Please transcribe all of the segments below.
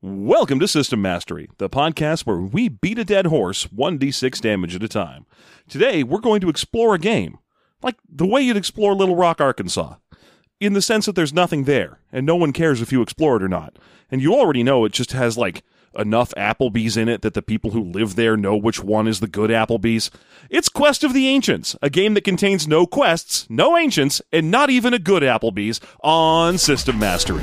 Welcome to System Mastery, the podcast where we beat a dead horse 1d6 damage at a time. Today, we're going to explore a game, like the way you'd explore Little Rock, Arkansas, in the sense that there's nothing there, and no one cares if you explore it or not. And you already know it just has, enough Applebee's in it that the people who live there know which one is the good Applebee's. It's Quest of the Ancients, a game that contains no quests, no ancients, and not even a good Applebee's on System Mastery.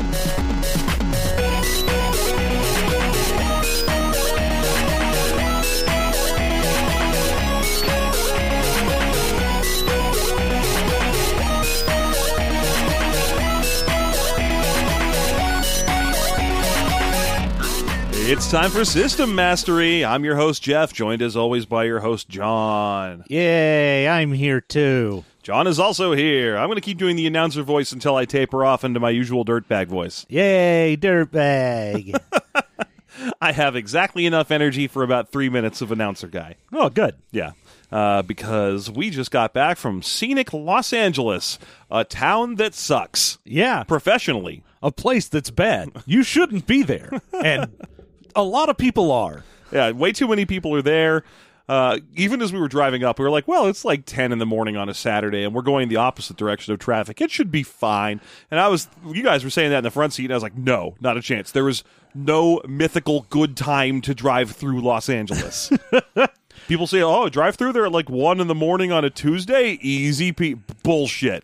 It's time for System Mastery. I'm your host, Jeff, joined as always by your host, John. Yay, I'm here too. John is also here. I'm going to keep doing the announcer voice until I taper off into my usual dirtbag voice. Yay, dirtbag. I have exactly enough energy for about 3 minutes of announcer guy. Oh, good. Yeah, because we just got back from scenic Los Angeles, a town that sucks. Yeah. Professionally. A place that's bad. You shouldn't be there. And a lot of people are. Yeah, way too many people are there. Even as we were driving up, we were like, well, it's like 10 in the morning on a Saturday, and we're going the opposite direction of traffic. It should be fine. And you guys were saying that in the front seat, and I was like, no, not a chance. There was no mythical good time to drive through Los Angeles. People say, oh, drive through there at like 1 in the morning on a Tuesday? Easy bullshit.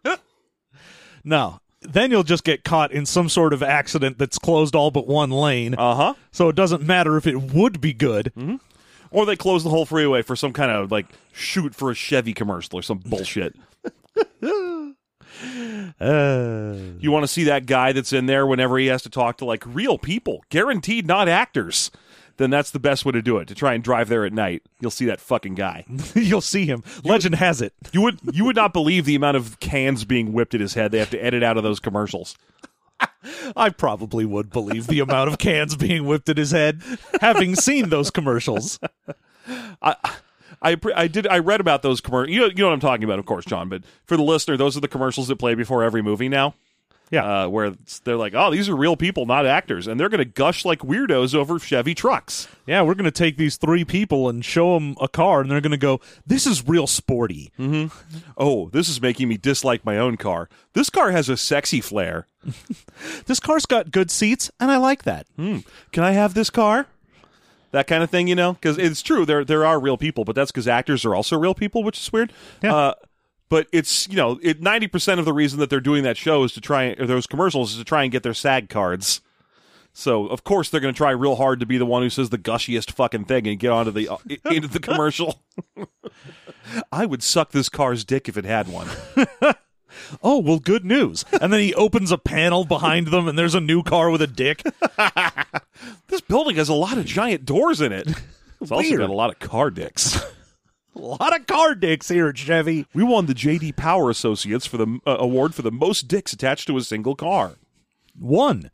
No. Then you'll just get caught in some sort of accident that's closed all but one lane. Uh-huh. So it doesn't matter if it would be good. Mm-hmm. Or they close the whole freeway for some kind of, shoot for a Chevy commercial or some bullshit. You want to see that guy that's in there whenever he has to talk to, real people, guaranteed not actors, then that's the best way to do it, to try and drive there at night. You'll see that fucking guy. You'll see him. Legend has it. You would not believe the amount of cans being whipped at his head they have to edit out of those commercials. I probably would believe the amount of cans being whipped at his head, having seen those commercials. I read about those commercials. You know what I'm talking about, of course, John. But for the listener, those are the commercials that play before every movie now. Yeah, where they're like, oh, these are real people, not actors, and they're going to gush like weirdos over Chevy trucks. Yeah, we're going to take these 3 people and show them a car, and they're going to go, this is real sporty. Mm-hmm. Oh, this is making me dislike my own car. This car has a sexy flair. This car's got good seats, and I like that. Can I have this car? That kind of thing, because it's true, there are real people, but that's because actors are also real people, which is weird. Yeah. But it's, 90% of the reason that they're doing that show is those commercials is to try and get their SAG cards. So, of course, they're going to try real hard to be the one who says the gushiest fucking thing and get onto into the commercial. I would suck this car's dick if it had one. Oh, well, good news. And then he opens a panel behind them and there's a new car with a dick. This building has a lot of giant doors in it. It's also got a lot of car dicks. A lot of car dicks here at Chevy. We won the J.D. Power Associates for the award for the most dicks attached to a single car. One.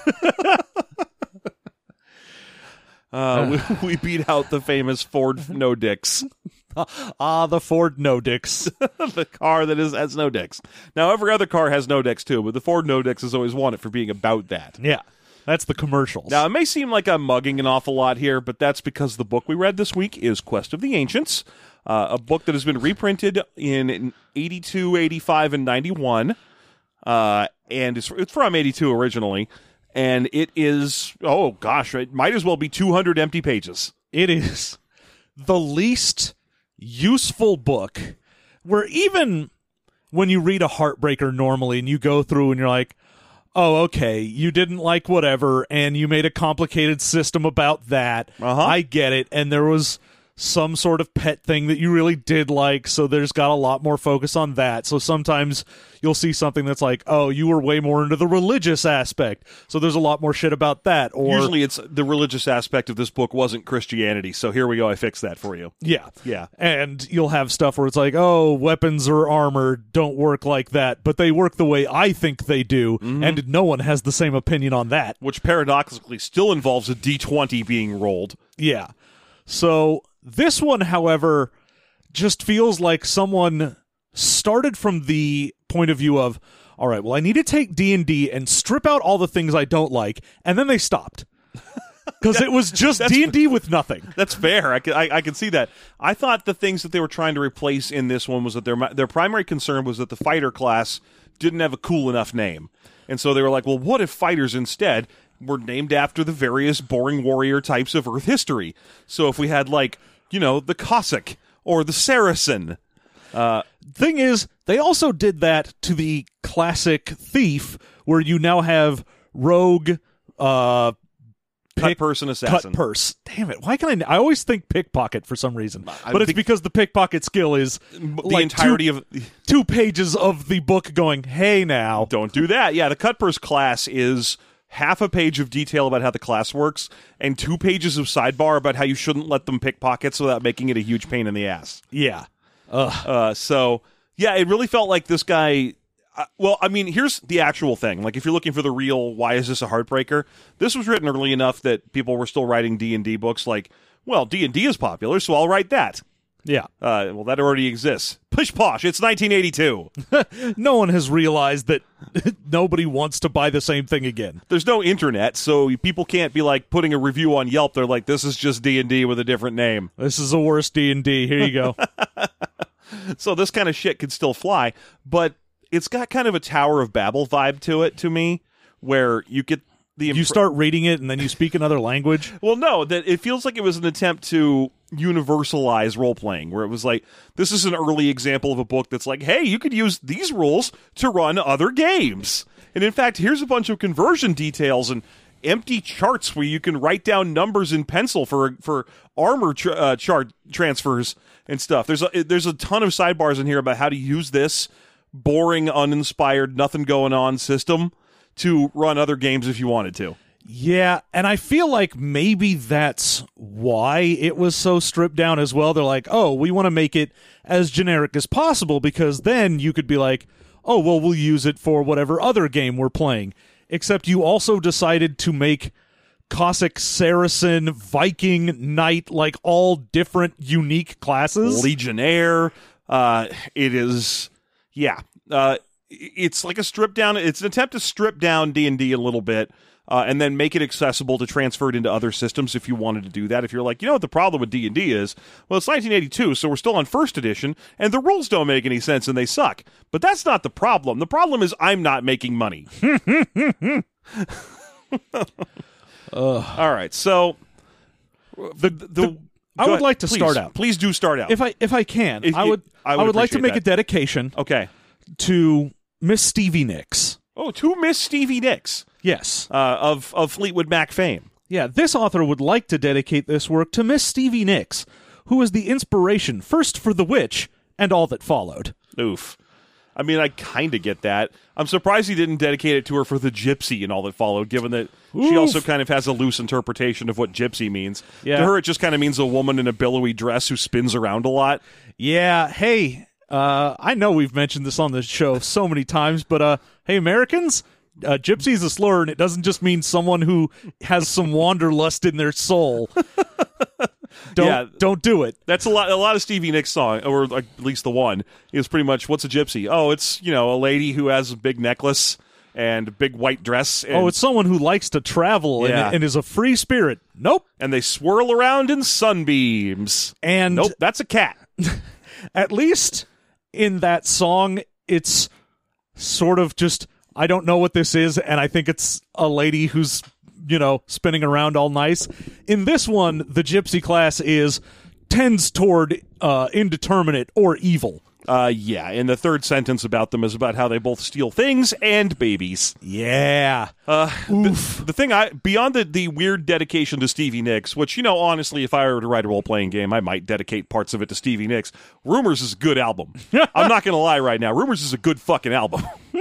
We beat out the famous Ford No Dicks. The Ford No Dicks. The car that has no dicks. Now, every other car has no dicks too, but the Ford No Dicks has always won it for being about that. Yeah. That's the commercials. Now, it may seem like I'm mugging an awful lot here, but that's because the book we read this week is Quest of the Ancients, a book that has been reprinted in 82, 85, and 91, and it's from 82 originally, and it is, oh gosh, it might as well be 200 empty pages. It is the least useful book, where even when you read a Heartbreaker normally and you go through and you're like, oh, okay, you didn't like whatever, and you made a complicated system about that. Uh-huh. I get it. And there was some sort of pet thing that you really did like, so there's got a lot more focus on that. So sometimes you'll see something that's like, oh, you were way more into the religious aspect, so there's a lot more shit about that. Or usually it's the religious aspect of this book wasn't Christianity, so here we go, I fixed that for you. Yeah. Yeah. And you'll have stuff where it's like, oh, weapons or armor don't work like that, but they work the way I think they do, and no one has the same opinion on that. Which paradoxically still involves a D20 being rolled. Yeah. So this one, however, just feels like someone started from the point of view of, all right, well, I need to take D&D and strip out all the things I don't like, and then they stopped. Because it was just D&D with nothing. That's fair. I can see that. I thought the things that they were trying to replace in this one was that their primary concern was that the fighter class didn't have a cool enough name. And so they were like, well, what if fighters instead were named after the various boring warrior types of Earth history? So if we had, like, you know, the Cossack or the Saracen. Thing is, they also did that to the classic thief, where you now have rogue, Cut person assassin. cut purse. Damn it! Why can I always think pickpocket for some reason, I but it's think- because the pickpocket skill is The like entirety of... 2 pages of the book going, hey now. Don't do that. Yeah, the cut purse class is half a page of detail about how the class works and 2 pages of sidebar about how you shouldn't let them pick pockets without making it a huge pain in the ass. Yeah. So, yeah, it really felt like this guy... well, I mean, here's the actual thing. Like, if you're looking for the real, why is this a heartbreaker? This was written early enough that people were still writing D&D books like, well, D&D is popular, so I'll write that. Yeah. Well, that already exists. Pish posh, it's 1982. No one has realized that nobody wants to buy the same thing again. There's no internet, so people can't be like putting a review on Yelp. They're like, this is just D&D with a different name. This is the worst D&D. Here you go. So this kind of shit could still fly, but it's got kind of a Tower of Babel vibe to it, to me, where you get the... You start reading it and then you speak another language. Well, no, that it feels like it was an attempt to universalize role-playing, where it was like, this is an early example of a book that's like, hey, you could use these rules to run other games. And in fact, here's a bunch of conversion details and empty charts where you can write down numbers in pencil for armor chart transfers and stuff. There's a ton of sidebars in here about how to use this boring, uninspired, nothing going on system to run other games if you wanted to. Yeah, and I feel like maybe that's why it was so stripped down as well. They're like, oh, we want to make it as generic as possible, because then you could be like, oh, well, we'll use it for whatever other game we're playing. Except you also decided to make Cossack, Saracen, Viking, Knight, like all different unique classes. Legionnaire. It is... Yeah. It's like a strip down. It's an attempt to strip down D&D a little bit and then make it accessible to transfer it into other systems if you wanted to do that. If you're like, you know what the problem with D&D is? Well, it's 1982, so we're still on first edition, and the rules don't make any sense and they suck. But that's not the problem. The problem is I'm not making money. All right, so... I would like to start out. Please do start out. If I can, I would like to appreciate make that. a dedication Okay. to Miss Stevie Nicks. Oh, to Miss Stevie Nicks Yes. of Fleetwood Mac fame. Yeah, this author would like to dedicate this work to Miss Stevie Nicks, who was the inspiration first for The Witch and all that followed. Oof. I mean, I kind of get that. I'm surprised he didn't dedicate it to her for The Gypsy and all that followed, given that she Oof. also kind of has a loose interpretation of what gypsy means. Yeah. To her, it just kind of means a woman in a billowy dress who spins around a lot. Yeah, hey, I know we've mentioned this on the show so many times, but hey, Americans, gypsy is a slur, and it doesn't just mean someone who has some wanderlust in their soul. Don't do it. That's a lot of Stevie Nicks song, or at least the one, is pretty much, what's a gypsy? Oh, it's, a lady who has a big necklace and a big white dress. And, It's someone who likes to travel Yeah. and is a free spirit. Nope. and they swirl around in sunbeams. And Nope, that's a cat. at least in that song, it's sort of just, I don't know what this is, and I think it's a lady who's, spinning around all nice. In this one, the gypsy class tends toward indeterminate or evil. Yeah, and the third sentence about them is about how they both steal things and babies. Yeah. The thing beyond the weird dedication to Stevie Nicks, which, honestly, if I were to write a role-playing game, I might dedicate parts of it to Stevie Nicks. Rumors is a good album. I'm not going to lie right now. Rumors is a good fucking album.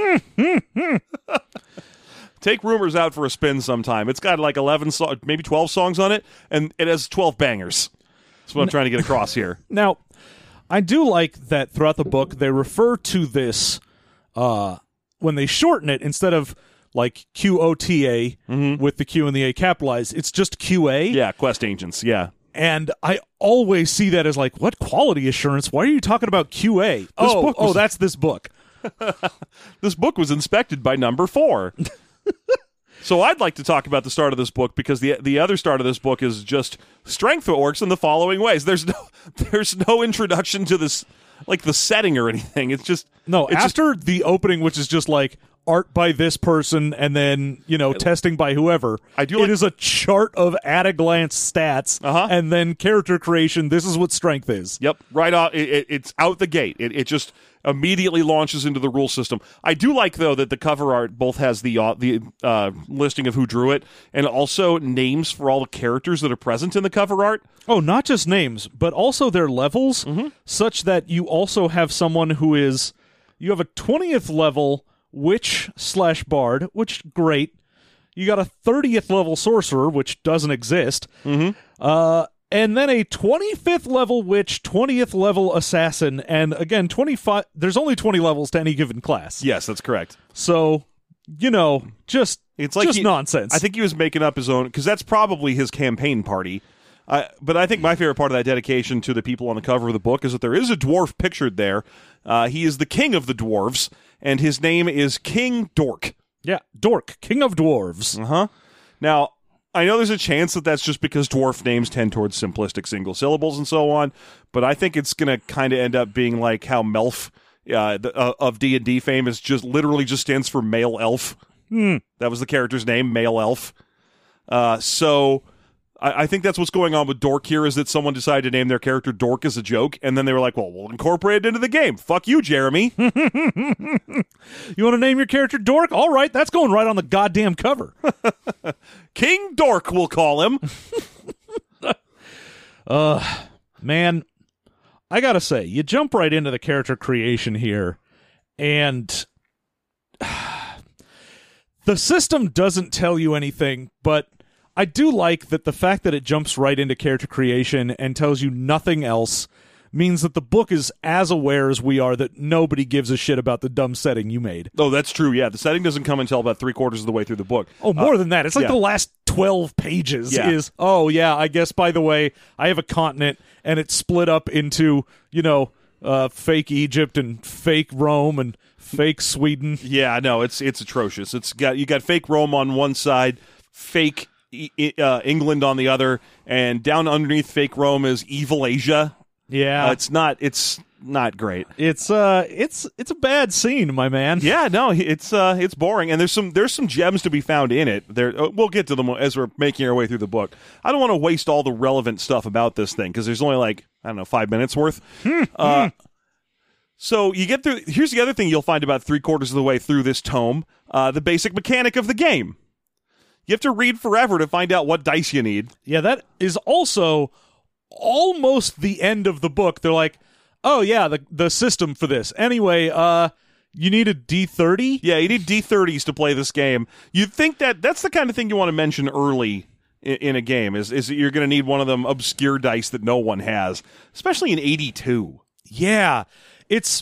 Take Rumors out for a spin sometime. It's got like 11, maybe 12 songs on it, and it has 12 bangers. That's what I'm trying to get across here. Now, I do like that throughout the book, they refer to this, when they shorten it, instead of like QOTA with the Q and the A capitalized, it's just QA. Yeah, Quest Agents, yeah. And I always see that as like, what quality assurance? Why are you talking about QA? That's this book. This book was inspected by number 4. So I'd like to talk about the start of this book, because the other start of this book is just strength that works in the following ways. There's no introduction to this, like the setting or anything. It's just after the opening, which is just like art by this person and then testing by whoever. It is a chart of at a glance stats and then character creation. This is what strength is. Yep, right off. It's out the gate. It just immediately launches into the rule system. I do like, though, that the cover art both has the listing of who drew it and also names for all the characters that are present in the cover art. Oh, not just names, but also their levels, such that you also have someone who is... You have a 20th level witch/bard, which, great. You got a 30th level sorcerer, which doesn't exist. And then a 25th level witch, 20th level assassin, and again, 25. There's only 20 levels to any given class. Yes, that's correct. So, just nonsense. I think he was making up his own, because that's probably his campaign party. But I think my favorite part of that dedication to the people on the cover of the book is that there is a dwarf pictured there. He is the king of the dwarves, and his name is King Dork. Yeah, Dork, king of dwarves. Now, I know there's a chance that that's just because dwarf names tend towards simplistic single syllables and so on, but I think it's going to kind of end up being like how Melf of D&D fame is just literally just stands for male elf. That was the character's name, male elf. So I think that's what's going on with Dork here, is that someone decided to name their character Dork as a joke, and then they were like, well, we'll incorporate it into the game. Fuck you, Jeremy. You want to name your character Dork? All right, that's going right on the goddamn cover. King Dork, we'll call him. Man, I gotta say, you jump right into the character creation here, and the system doesn't tell you anything, but I do like that the fact that it jumps right into character creation and tells you nothing else means that the book is as aware as we are that nobody gives a shit about the dumb setting you made. Oh, that's true, yeah. The setting doesn't come until about 3/4 of the way through the book. Oh, more than that. It's like the last 12 pages is, oh, yeah, I guess, by the way, I have a continent, and it's split up into, fake Egypt and fake Rome and fake Sweden. Yeah, no, it's atrocious. You got fake Rome on one side, fake England on the other, and down underneath fake Rome is evil Asia. Yeah, it's not great. It's a bad scene, my man. Yeah, no, it's boring, and there's some gems to be found in it. We'll get to them as we're making our way through the book. I don't want to waste all the relevant stuff about this thing because there's only 5 minutes worth. So you get through. Here's the other thing you'll find about 3/4 of the way through this tome: the basic mechanic of the game. You have to read forever to find out what dice you need. Yeah, that is also almost the end of the book. They're like, oh, yeah, the system for this. Anyway, you need a D30? Yeah, you need D30s to play this game. You'd think that's the kind of thing you want to mention early in a game, is that you're going to need one of them obscure dice that no one has, especially in 82. Yeah, it's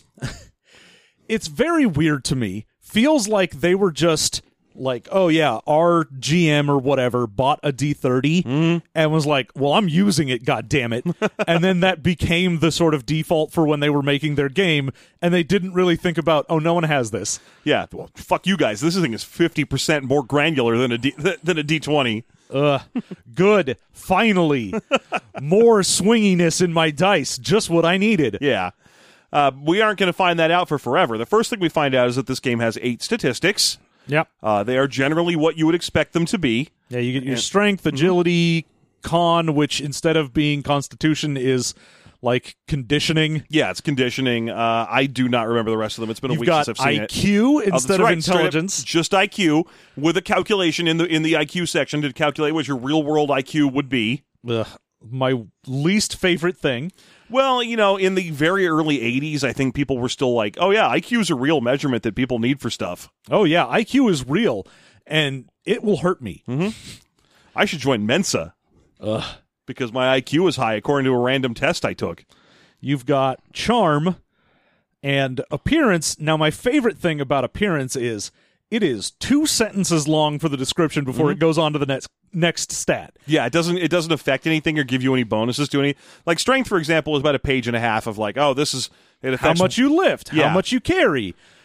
very weird to me. Feels like they were just... like, oh yeah, our GM or whatever bought a D30 and was like, well, I'm using it, goddammit. And then that became the sort of default for when they were making their game, and they didn't really think about, oh, no one has this. Yeah, well, fuck you guys. This thing is 50% more granular than a D20. Good. Finally. More swinginess in my dice. Just what I needed. Yeah. We aren't going to find that out for forever. The first thing we find out is that this game has 8 statistics. Yep. They are generally what you would expect them to be. Yeah, you get your strength, agility, con, which instead of being constitution is like conditioning. Yeah, it's conditioning. I do not remember the rest of them. It's been a week since I've seen it. IQ instead of intelligence. Just IQ with a calculation in the IQ section to calculate what your real world IQ would be. Ugh, my least favorite thing. Well, in the very early 80s, I think people were still like, oh yeah, IQ is a real measurement that people need for stuff. Oh yeah, IQ is real, and it will hurt me. I should join Mensa. Because my IQ is high, according to a random test I took. You've got charm and appearance. Now, my favorite thing about appearance is it is 2 sentences long for the description before it goes on to the next stat. Yeah, it doesn't affect anything or give you any bonuses to any. Like strength, for example, is about a page and a half of like, oh, this is it affects how much you lift, how much you carry,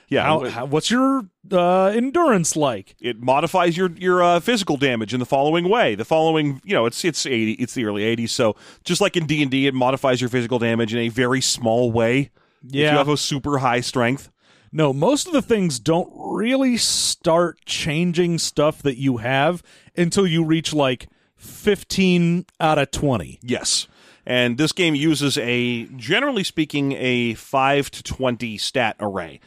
Yeah. What's your endurance like? It modifies your physical damage in the following way. The following, it's 80, it's the early 80s, so just like in D&D, it modifies your physical damage in a very small way. Yeah. If you have a super high strength. No, most of the things don't really start changing stuff that you have until you reach like 15 out of 20. Yes. And this game uses generally speaking, a 5 to 20 stat array.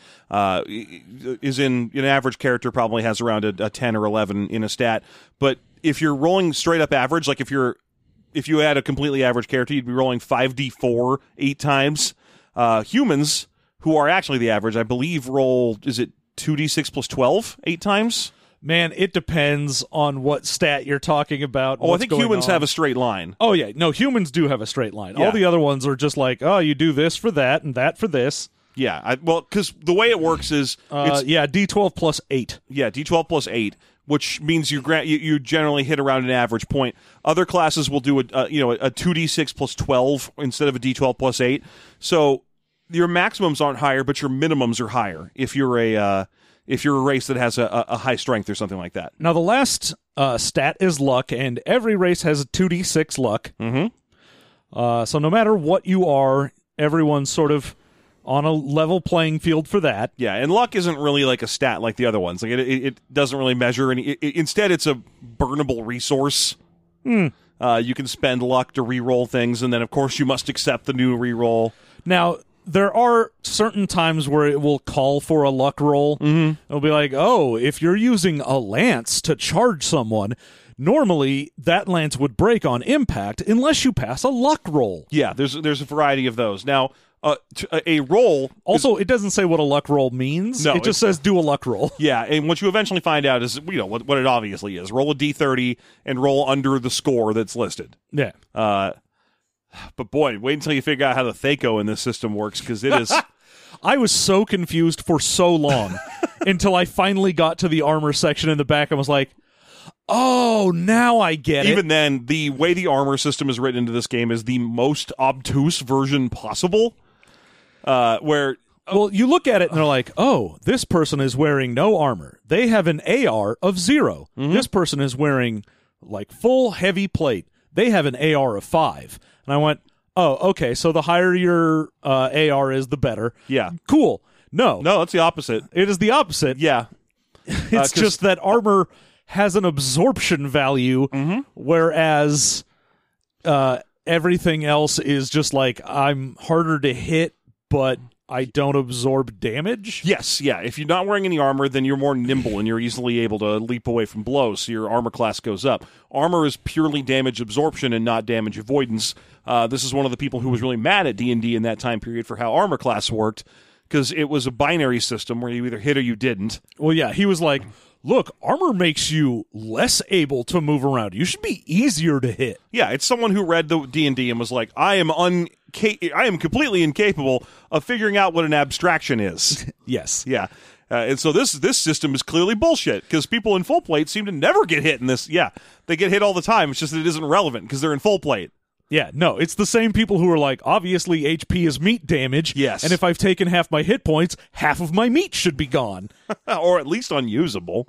An average character probably has around a 10 or 11 in a stat. But if you're rolling straight up average, like if you had a completely average character, you'd be rolling 5d4 8 times. Humans, who are actually the average, I believe roll, is it 2d6 plus 12 8 times? Man, it depends on what stat you're talking about. Oh, I think humans have a straight line. Oh, yeah. No, humans do have a straight line. Yeah. All the other ones are just like, oh, you do this for that and that for this. Yeah, because the way it works is... D12 plus 8. Yeah, D12 plus 8, which means you generally hit around an average point. Other classes will do a 2d6 plus 12 instead of a D12 plus 8. So your maximums aren't higher, but your minimums are higher if you're a race that has a high strength or something like that. Now, the last stat is luck, and every race has a 2d6 luck. Mm-hmm. So no matter what you are, everyone's sort of on a level playing field for that. Yeah, and luck isn't really like a stat like the other ones. Like it doesn't really measure any. Instead, it's a burnable resource. You can spend luck to re-roll things, and then, of course, you must accept the new re-roll. Now, there are certain times where it will call for a luck roll. Mm-hmm. It'll be like, oh, if you're using a lance to charge someone, normally that lance would break on impact unless you pass a luck roll. Yeah, there's a variety of those. Now, a roll... Also, it doesn't say what a luck roll means. No, it just says do a luck roll. Yeah, and what you eventually find out is, what it obviously is. Roll a d30 and roll under the score that's listed. Yeah. But boy, wait until you figure out how the THAC0 in this system works, because it is... I was so confused for so long until I finally got to the armor section in the back and was like, oh, now I get it. Even then, the way the armor system is written into this game is the most obtuse version possible, where... Well, you look at it and they're like, oh, this person is wearing no armor. They have an AR of 0. Mm-hmm. This person is wearing, like, full heavy plate. They have an AR of 5. And I went, oh, okay, so the higher your AR is, the better. Yeah. Cool. No, that's the opposite. it is the opposite. Yeah. It's just that armor has an absorption value, whereas everything else is just like, I'm harder to hit, but I don't absorb damage. Yes, yeah. If you're not wearing any armor, then you're more nimble and you're easily able to leap away from blows, so your armor class goes up. Armor is purely damage absorption and not damage avoidance. This is one of the people who was really mad at D&D in that time period for how armor class worked, because it was a binary system where you either hit or you didn't. Well, yeah, he was like, look, armor makes you less able to move around. You should be easier to hit. Yeah, it's someone who read the D&D and was like, I am completely incapable of figuring out what an abstraction is. Yes. Yeah. And so this system is clearly bullshit, because people in full plate seem to never get hit in this. Yeah, they get hit all the time. It's just that it isn't relevant because they're in full plate. Yeah, no, it's the same people who are like, obviously HP is meat damage. Yes. And if I've taken half my hit points, half of my meat should be gone. Or at least unusable.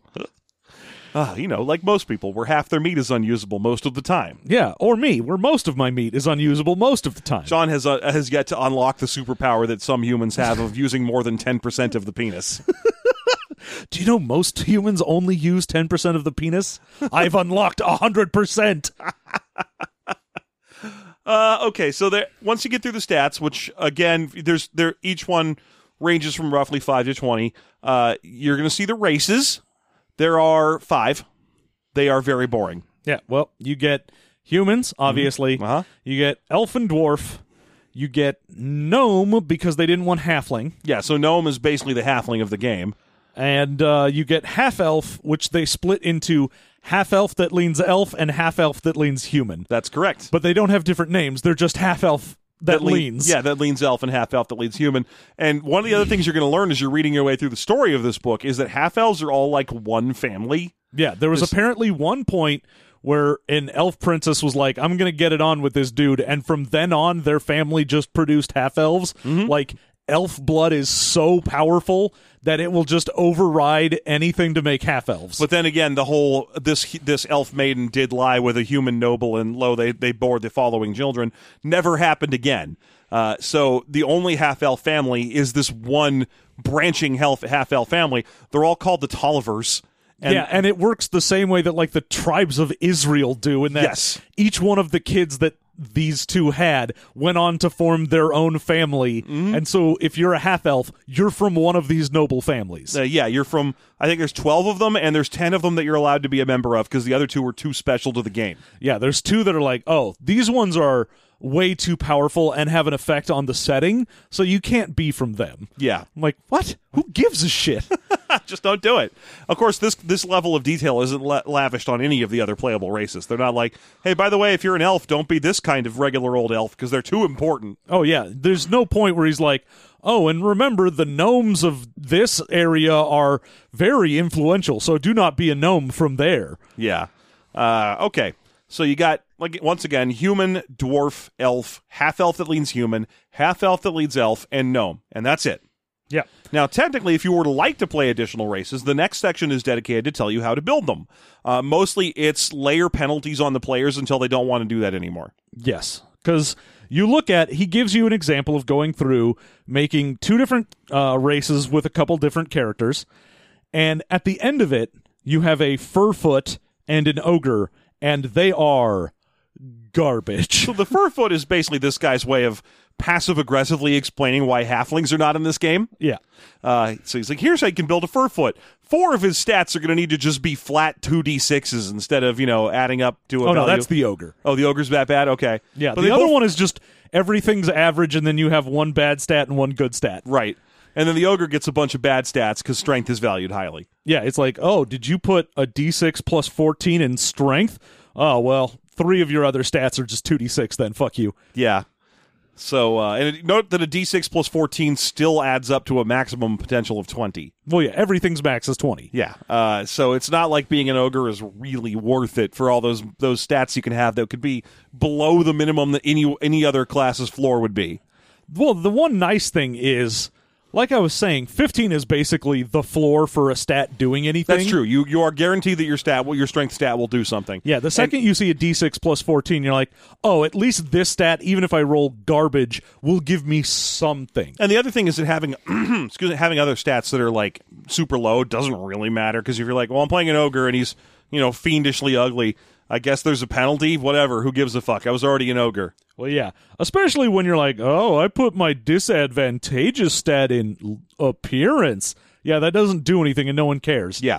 Like most people, where half their meat is unusable most of the time. Yeah, or me, where most of my meat is unusable most of the time. John has yet to unlock the superpower that some humans have of using more than 10% of the penis. Do you know most humans only use 10% of the penis? I've unlocked 100%. Okay, so once you get through the stats, which again, each one ranges from roughly 5 to 20. You're going to see the races. There are 5. They are very boring. Yeah, well, you get humans, obviously. Mm-hmm. Uh-huh. You get elf and dwarf. You get gnome because they didn't want halfling. Yeah, so gnome is basically the halfling of the game. And you get half-elf, which they split into half-elf that leans elf and half-elf that leans human. That's correct. But they don't have different names. They're just half-elf that leans. Yeah, that leans elf and half-elf that leans human. And one of the other things you're going to learn as you're reading your way through the story of this book is that half-elves are all like one family. Yeah, there was apparently one point where an elf princess was like, I'm going to get it on with this dude. And from then on, their family just produced half-elves. Mm-hmm. Like, elf blood is so powerful that it will just override anything to make half-elves. But then again, the whole this elf maiden did lie with a human noble, and lo, they bore the following children. Never happened again. So the only half-elf family is this one branching half-elf family. They're all called the Tollivers. And it works the same way that like the tribes of Israel do, in that each one of the kids that these two had went on to form their own family. And so if you're a half-elf, you're from one of these noble families. You're from, I think there's 12 of them, and there's 10 of them that you're allowed to be a member of because the other two were too special to the game. Yeah, there's two that are like, oh, these ones are way too powerful and have an effect on the setting, so you can't be from them. Yeah. I'm like, what? Who gives a shit? Just don't do it. Of course, this level of detail isn't lavished on any of the other playable races. They're not like, hey, by the way, if you're an elf, don't be this kind of regular old elf because they're too important. Oh, yeah. There's no point where he's like, oh, and remember, the gnomes of this area are very influential, so do not be a gnome from there. Yeah. Okay. So you got, like, once again, human, dwarf, elf, half-elf that leans human, half-elf that leads elf, and gnome. And that's it. Yeah. Now, technically, if you were to like to play additional races, the next section is dedicated to tell you how to build them. Mostly, it's layer penalties on the players until they don't want to do that anymore. Yes, because you look at, he gives you an example of going through, making two different races with a couple different characters, and at the end of it, you have a furfoot and an ogre, and they are garbage. So the furfoot is basically this guy's way of passive-aggressively explaining why halflings are not in this game. Yeah. So he's like, here's how you can build a furfoot. 4 of his stats are going to need to just be flat 2d6s instead of, adding up to a value. No, that's the ogre. Oh, the ogre's that bad? Okay. Yeah, but the other one is just everything's average, and then you have one bad stat and one good stat. Right. And then the ogre gets a bunch of bad stats because strength is valued highly. Yeah, it's like, oh, did you put a d6 plus 14 in strength? Oh, well, 3 of your other stats are just 2d6 then. Fuck you. Yeah. So, note that a d6 plus 14 still adds up to a maximum potential of 20. Well, yeah, everything's max is 20. Yeah. So it's not like being an ogre is really worth it for all those stats you can have that could be below the minimum that any other class's floor would be. Well, the one nice thing is, like I was saying, 15 is basically the floor for a stat doing anything. That's true. You are guaranteed that your strength stat will do something. Yeah, the second you see a d6 plus 14, you're like, oh, at least this stat, even if I roll garbage, will give me something. And the other thing is that having having other stats that are like super low doesn't really matter, because if you're like, well, I'm playing an ogre and he's, fiendishly ugly, I guess there's a penalty, whatever, who gives a fuck? I was already an ogre. Well, yeah, especially when you're like, oh, I put my disadvantageous stat in appearance. Yeah, that doesn't do anything and no one cares. Yeah.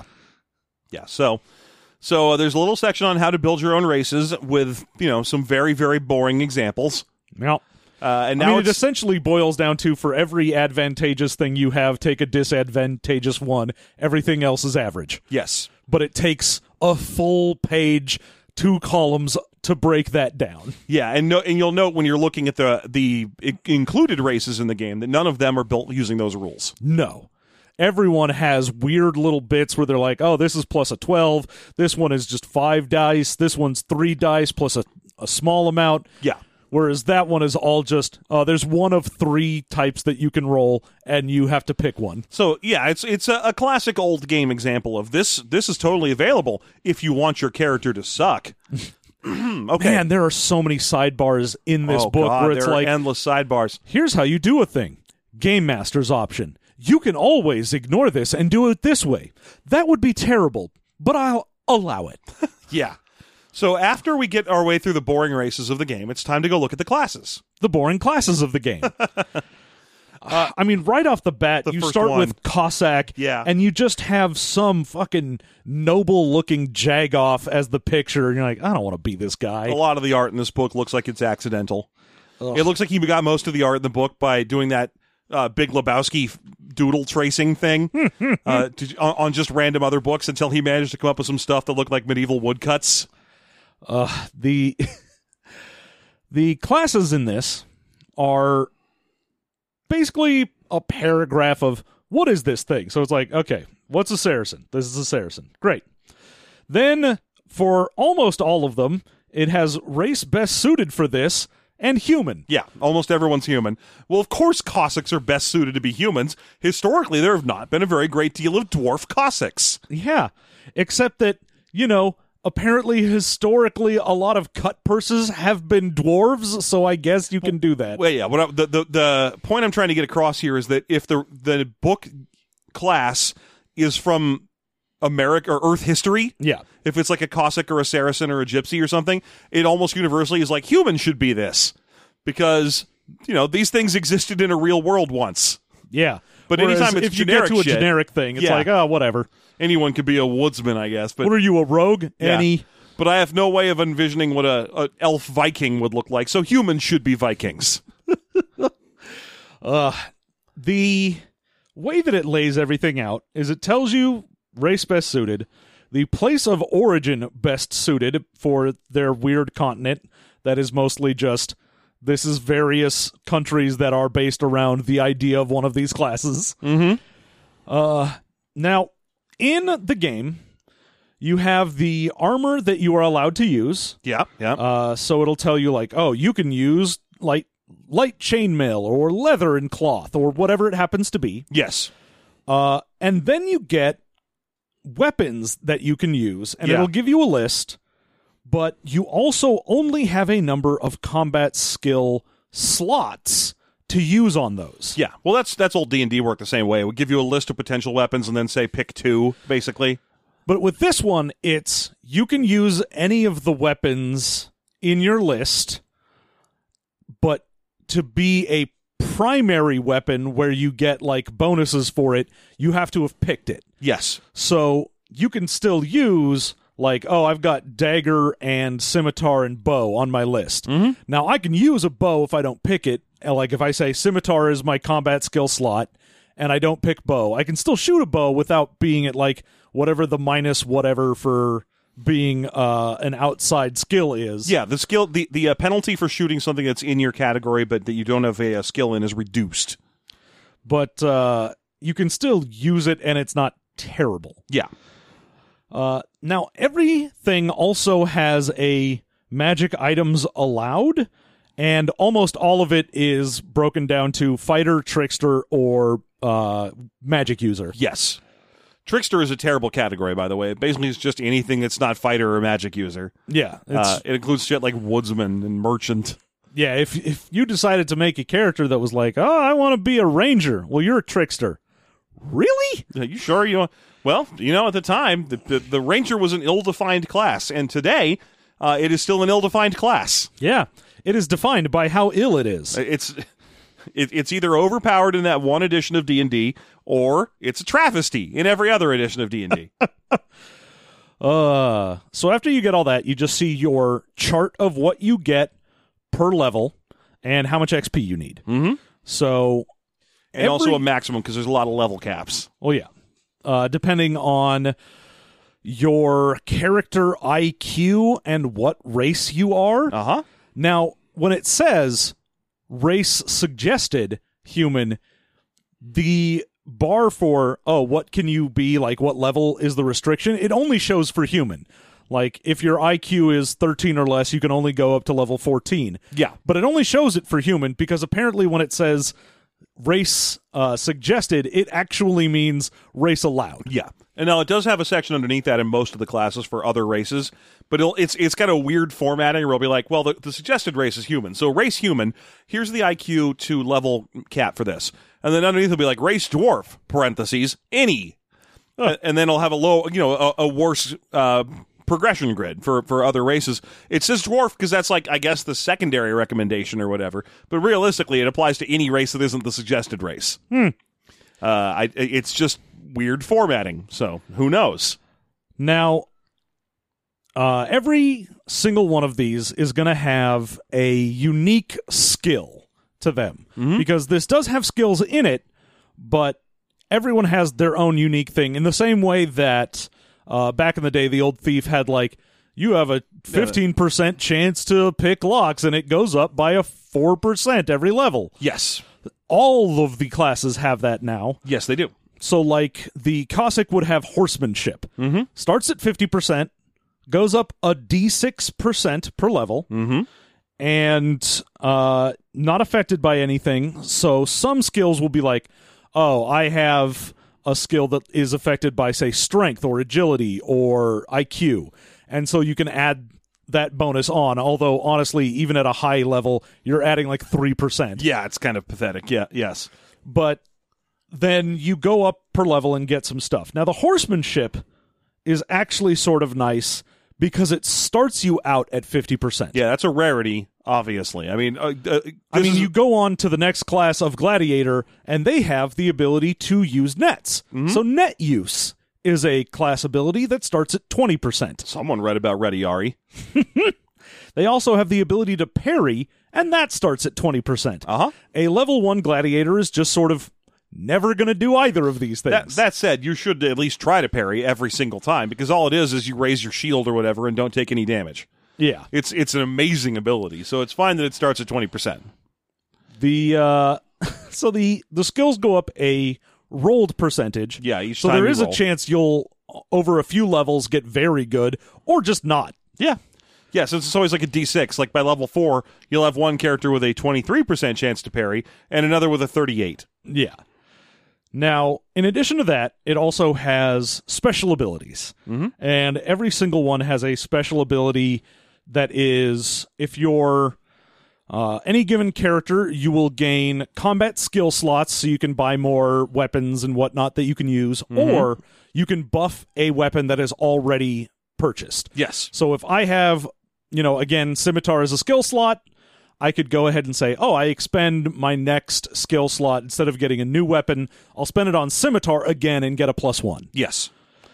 So there's a little section on how to build your own races with, some very, very boring examples. Yeah. And now it essentially boils down to, for every advantageous thing you have, take a disadvantageous one. Everything else is average. Yes. But it takes a full page, 2 columns to break that down. Yeah, and you'll note when you're looking at the included races in the game that none of them are built using those rules. No. Everyone has weird little bits where they're like, oh, this is plus a 12, this one is just 5 dice, this one's 3 dice plus a small amount. Yeah. Whereas that one is all just, there's one of 3 types that you can roll, and you have to pick one. So, yeah, it's a classic old game example of this. This is totally available if you want your character to suck. Okay. Man, there are so many sidebars in this book where it's there like, are endless sidebars. Here's how you do a thing. Game Master's option. You can always ignore this and do it this way. That would be terrible, but I'll allow it. Yeah. So after we get our way through the boring races of the game, it's time to go look at the classes. The boring classes of the game. Right off the bat, you start with Cossack, and you just have some fucking noble-looking Jagoff as the picture, and you're like, I don't want to be this guy. A lot of the art in this book looks like it's accidental. Ugh. It looks like he got most of the art in the book by doing that Big Lebowski doodle tracing thing on just random other books until he managed to come up with some stuff that looked like medieval woodcuts. The classes in this are basically a paragraph of what is this thing. So it's like, okay, what's a Saracen? This is a Saracen. Great. Then for almost all of them, it has race best suited for this and human. Yeah, almost everyone's human. Well, of course, Cossacks are best suited to be humans. Historically, there have not been a very great deal of dwarf Cossacks. Yeah, except that, apparently historically a lot of cut purses have been dwarves, so I guess you can do that. Well, yeah. The point I'm trying to get across here is that if the book class is from America or Earth history, Yeah. if it's like a Cossack or a Saracen or a Gypsy or something, it almost universally is like humans should be this because these things existed in a real world once. Yeah. But Whereas anytime it's if you get to a shit, generic thing, it's yeah. like, oh, whatever. Anyone could be a woodsman, I guess. But What are you, a rogue? yeah. Any? But I have no way of envisioning what a elf Viking would look like. So humans should be Vikings. The way that it lays everything out is it tells you race best suited, the place of origin best suited for their weird continent that is mostly just this is various countries that are based around the idea of one of these classes. Mm-hmm. Now, in the game, you have the armor that you are allowed to use. Yeah, yeah. So it'll tell you, like, oh, you can use light chainmail or leather and cloth or whatever it happens to be. Yes. And then you get weapons that you can use, and Yeah. it'll give you a list, but you also only have a number of combat skill slots to use on those. Yeah. Well, that's old D&D work the same way. It would give you a list of potential weapons and then say pick 2, basically. But with this one, it's you can use any of the weapons in your list, but to be a primary weapon where you get like bonuses for it, you have to have picked it. Yes. So you can still use like, oh, I've got dagger and scimitar and bow on my list. Mm-hmm. Now I can use a bow if I don't pick it. Like if I say scimitar is my combat skill slot and I don't pick bow, I can still shoot a bow without being at like whatever the minus whatever for being an outside skill is. Yeah, the skill, the penalty for shooting something that's in your category but that you don't have a skill in is reduced. But you can still use it and it's not terrible. Yeah. Now, everything also has a magic items allowed, and almost all of it is broken down to fighter, trickster, or magic user. Yes. Trickster is a terrible category, by the way. Basically, it's just anything that's not fighter or magic user. Yeah. It includes shit like woodsman and merchant. Yeah, if you decided to make a character that was like, oh, I want to be a ranger, well, you're a trickster. Really? Are you sure you? Well, at the time, the ranger was an ill-defined class, and today, it is still an ill-defined class. Yeah. It is defined by how ill it is. It's either overpowered in that one edition of D&D, or it's a travesty in every other edition of D&D. So after you get all that, you just see your chart of what you get per level and how much XP you need. Mm-hmm. So, And also a maximum, because there's a lot of level caps. Oh, yeah. Depending on your character IQ and what race you are. Uh-huh. Now, when it says race suggested human, the bar for, what can you be, like what level is the restriction, it only shows for human. Like, if your IQ is 13 or less, you can only go up to level 14. Yeah. But it only shows it for human because apparently when it says race suggested, it actually means race allowed. Yeah. And now it does have a section underneath that in most of the classes for other races, but it's got a weird formatting where it'll be like, well, the suggested race is human. So race human, here's the IQ to level cap for this. And then underneath it'll be like race dwarf, parentheses, any. And then it'll have a worse progression grid for other races. It says dwarf because that's like, I guess, the secondary recommendation or whatever. But realistically, it applies to any race that isn't the suggested race. It's just weird formatting, so who knows? Now, every single one of these is going to have a unique skill to them because this does have skills in it, but everyone has their own unique thing in the same way that back in the day, the old thief had like, you have a 15% chance to pick locks and it goes up by a 4% every level. Yes. All of the classes have that now. Yes, they do. So, like, the Cossack would have horsemanship. Starts at 50%, goes up a d6% per level, and not affected by anything. So some skills will be like, oh, I have a skill that is affected by, say, strength or agility or IQ. And so you can add that bonus on, although honestly, even at a high level, you're adding like 3%. Yeah, it's kind of pathetic. Yeah, yes. But then you go up per level and get some stuff. Now, the horsemanship is actually sort of nice because it starts you out at 50%. Yeah, that's a rarity, obviously. I mean, you go on to the next class of gladiator, and they have the ability to use nets. Mm-hmm. So net use is a class ability that starts at 20%. Someone read about Rediari. They also have the ability to parry, and that starts at 20%. Uh-huh. A level 1 gladiator is just sort of never going to do either of these things. That said, you should at least try to parry every single time, because all it is you raise your shield or whatever and don't take any damage. Yeah. It's an amazing ability, so it's fine that it starts at 20%. So the skills go up a rolled percentage. Yeah, each so time there you is roll. a chance you'll, over a few levels, get very good, or just not. Yeah. Yeah, so it's always like a D6. Like by level 4, you'll have one character with a 23% chance to parry, and another with a 38. Yeah. Now, in addition to that, it also has special abilities. Mm-hmm. And every single one has a special ability that is, if you're any given character, you will gain combat skill slots so you can buy more weapons and whatnot that you can use, or you can buff a weapon that is already purchased. Yes. So if I have, again, scimitar as a skill slot, I could go ahead and say, I expend my next skill slot. Instead of getting a new weapon, I'll spend it on scimitar again and get a +1. Yes.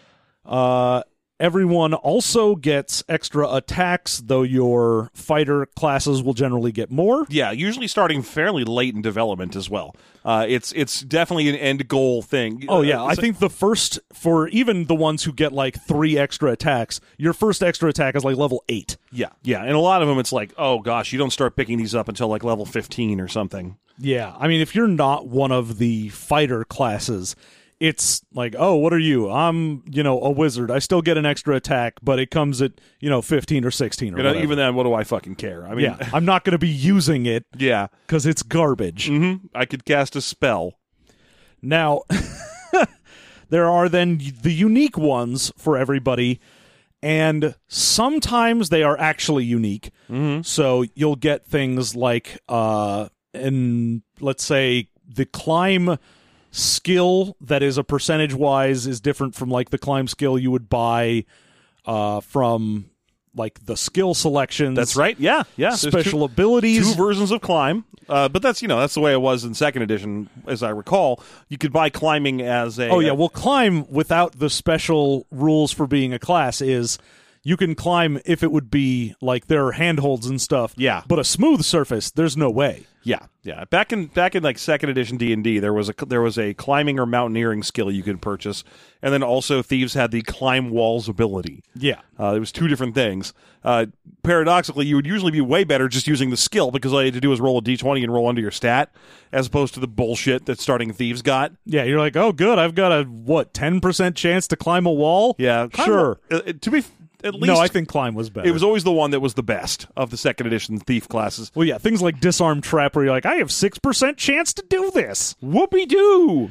Everyone also gets extra attacks, though your fighter classes will generally get more. Yeah, usually starting fairly late in development as well. It's definitely an end goal thing. Oh, yeah. I think the first, for even the ones who get like 3 extra attacks, your first extra attack is like level 8. Yeah. And a lot of them, it's like, oh gosh, you don't start picking these up until like level 15 or something. Yeah. I mean, if you're not one of the fighter classes, it's like, what are you? I'm, a wizard. I still get an extra attack, but it comes at, 15 or 16 or whatever. Even then, what do I fucking care? I mean, yeah, I'm not going to be using it. Yeah. Because it's garbage. Mm-hmm. I could cast a spell. Now, there are then the unique ones for everybody, and sometimes they are actually unique. Mm-hmm. So you'll get things like, let's say, the climb skill that is a percentage wise is different from like the climb skill you would buy from like the skill selections. That's right. Yeah. Special abilities. 2 versions of climb. But that's the way it was in 2nd edition, as I recall. You could buy climbing as a... Oh, yeah. Well, climb without the special rules for being a class is you can climb if it would be like there are handholds and stuff. Yeah. But a smooth surface, there's no way. Yeah. Back in like 2nd edition D&D, there was a climbing or mountaineering skill you could purchase, and then also thieves had the climb walls ability. Yeah. It was 2 different things. Paradoxically, you would usually be way better just using the skill, because all you had to do was roll a d20 and roll under your stat, as opposed to the bullshit that starting thieves got. Yeah, you're like, oh, good, I've got a 10% chance to climb a wall. Yeah, sure. To be at least, no, I think climb was better. It was always the one that was the best of the 2nd edition thief classes. Well, yeah, things like disarm trap, where you're like, I have 6% chance to do this. Whoopee-doo!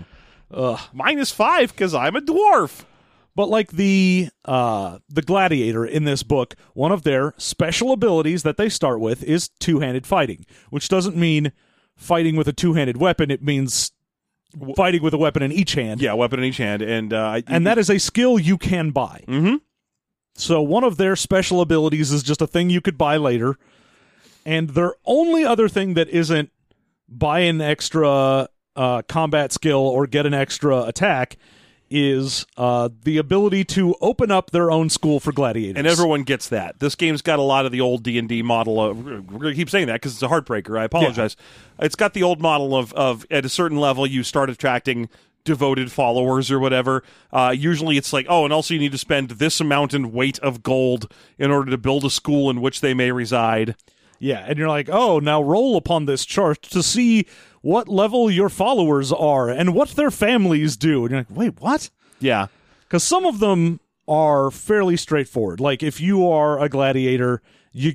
-5 because I'm a dwarf. But like the gladiator in this book, one of their special abilities that they start with is two-handed fighting, which doesn't mean fighting with a two-handed weapon. It means fighting with a weapon in each hand. Yeah, weapon in each hand, and that is a skill you can buy. Mm-hmm. So one of their special abilities is just a thing you could buy later, and their only other thing that isn't buy an extra combat skill or get an extra attack is the ability to open up their own school for gladiators. And everyone gets that. This game's got a lot of the old D&D model of... We're going to keep saying that because it's a heartbreaker. I apologize. Yeah. It's got the old model of at a certain level, you start attracting devoted followers or whatever. Usually it's like, and also you need to spend this amount in weight of gold in order to build a school in which they may reside. Yeah, and you're like, now roll upon this chart to see what level your followers are and what their families do. And you're like, wait, what? Yeah. Because some of them are fairly straightforward. Like, if you are a gladiator, you get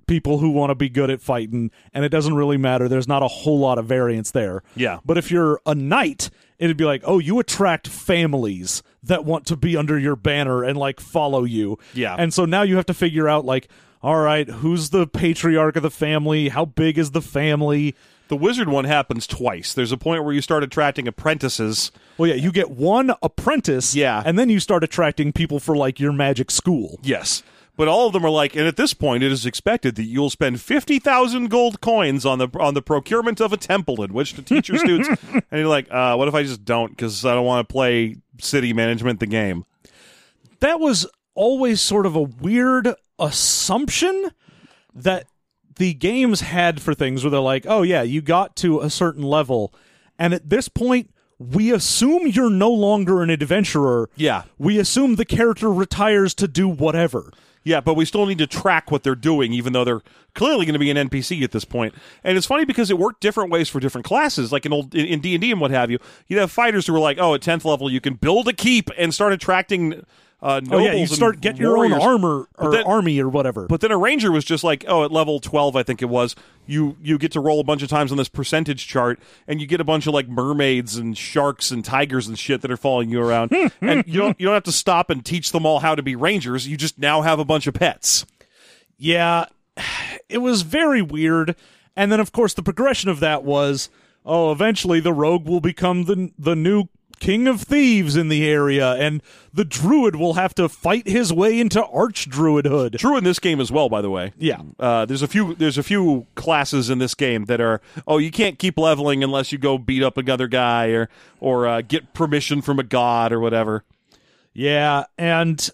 people who want to be good at fighting, and it doesn't really matter. There's not a whole lot of variance there. Yeah. But if you're a knight, it'd be like, oh, you attract families that want to be under your banner and like follow you. Yeah. And so now you have to figure out like, all right, who's the patriarch of the family? How big is the family? The wizard one happens twice. There's a point where you start attracting apprentices. Well, yeah, you get one apprentice, Yeah. and then you start attracting people for like your magic school. Yes. But all of them are like, and at this point, it is expected that you'll spend 50,000 gold coins on the procurement of a temple in which to teach your students. And you're like, what if I just don't, because I don't want to play city management the game? That was always sort of a weird assumption that the games had for things where they're like, oh yeah, you got to a certain level, and at this point, we assume you're no longer an adventurer. Yeah. We assume the character retires to do whatever. Yeah, but we still need to track what they're doing, even though they're clearly going to be an NPC at this point. And it's funny because it worked different ways for different classes. Like in D&D and what have you, you'd have fighters who were like, oh, at 10th level, you can build a keep and start attracting nobles. Oh yeah, you start get your own armor or army or whatever. But then a ranger was just like, oh, at level 12, I think it was, you get to roll a bunch of times on this percentage chart, and you get a bunch of like mermaids and sharks and tigers and shit that are following you around. And you don't have to stop and teach them all how to be rangers. You just now have a bunch of pets. Yeah, it was very weird. And then, of course, the progression of that was, oh, eventually the rogue will become the new king of thieves in the area, and the druid will have to fight his way into archdruidhood. True in this game as well, by the way. Yeah. There's a few classes in this game that are, oh, you can't keep leveling unless you go beat up another guy or get permission from a god or whatever. Yeah, and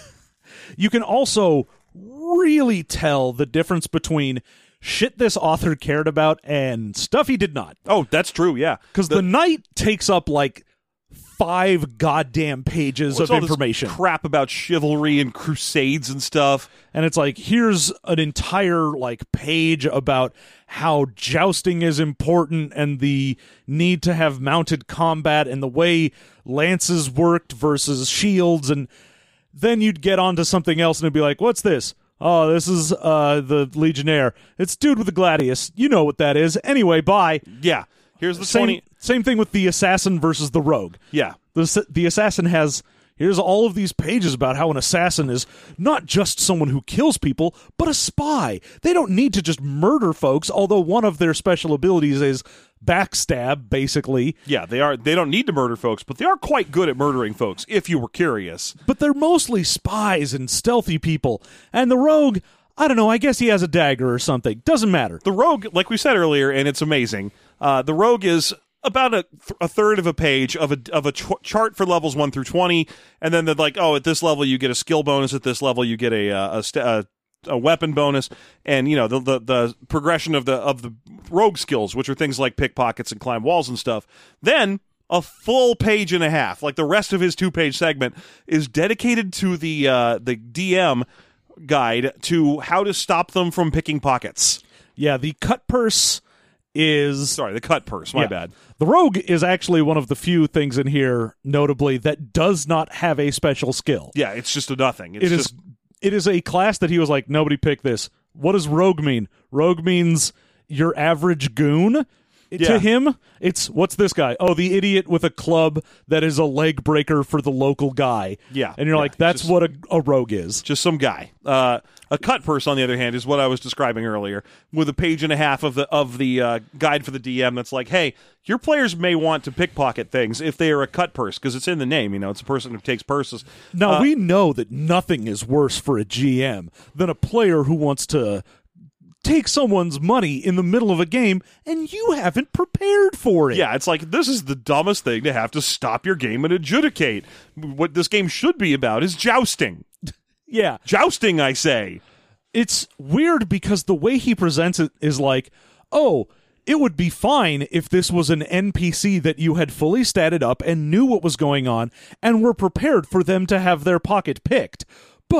you can also really tell the difference between shit this author cared about and stuff he did not. Oh, that's true, yeah. Because the knight takes up like 5 goddamn pages of information. Crap about chivalry and crusades and stuff. And it's like, here's an entire like page about how jousting is important and the need to have mounted combat and the way lances worked versus shields. And then you'd get onto something else and it'd be like, what's this? Oh, this is the Legionnaire. It's dude with the gladius. You know what that is. Anyway, bye. Yeah. Here's the same thing with the assassin versus the rogue. Yeah. The assassin has, here's all of these pages about how an assassin is not just someone who kills people, but a spy. They don't need to just murder folks, although one of their special abilities is backstab, basically. Yeah, they don't need to murder folks, but they are quite good at murdering folks, if you were curious. But they're mostly spies and stealthy people. And the rogue, I don't know, I guess he has a dagger or something. Doesn't matter. The rogue, like we said earlier, and it's amazing, the rogue is about a third of a page of a chart for levels 1 through 20, and then they're like, oh, at this level you get a skill bonus, at this level you get a weapon bonus, and you know the progression of the rogue skills, which are things like pickpockets and climb walls and stuff. Then a full page and a half, like the rest of his 2-page segment, is dedicated to the DM guide to how to stop them from picking pockets. Yeah, the cut purse is... Sorry, the cut purse, my bad. The rogue is actually one of the few things in here, notably, that does not have a special skill. Yeah, it's just a nothing. It is a class that he was like, nobody picked this. What does rogue mean? Rogue means your average goon. Yeah. To him, it's, what's this guy? Oh, the idiot with a club that is a leg breaker for the local guy. Yeah. And you're like, that's what a rogue is. Just some guy. A cut purse, on the other hand, is what I was describing earlier, with a page and a half of the guide for the DM that's like, hey, your players may want to pickpocket things if they are a cut purse, because it's in the name, it's a person who takes purses. Now, we know that nothing is worse for a GM than a player who wants to take someone's money in the middle of a game and you haven't prepared for it. Yeah, it's like, this is the dumbest thing to have to stop your game and adjudicate. What this game should be about is jousting. Yeah. Jousting, I say. It's weird because the way he presents it is like, oh, it would be fine if this was an NPC that you had fully statted up and knew what was going on and were prepared for them to have their pocket picked. But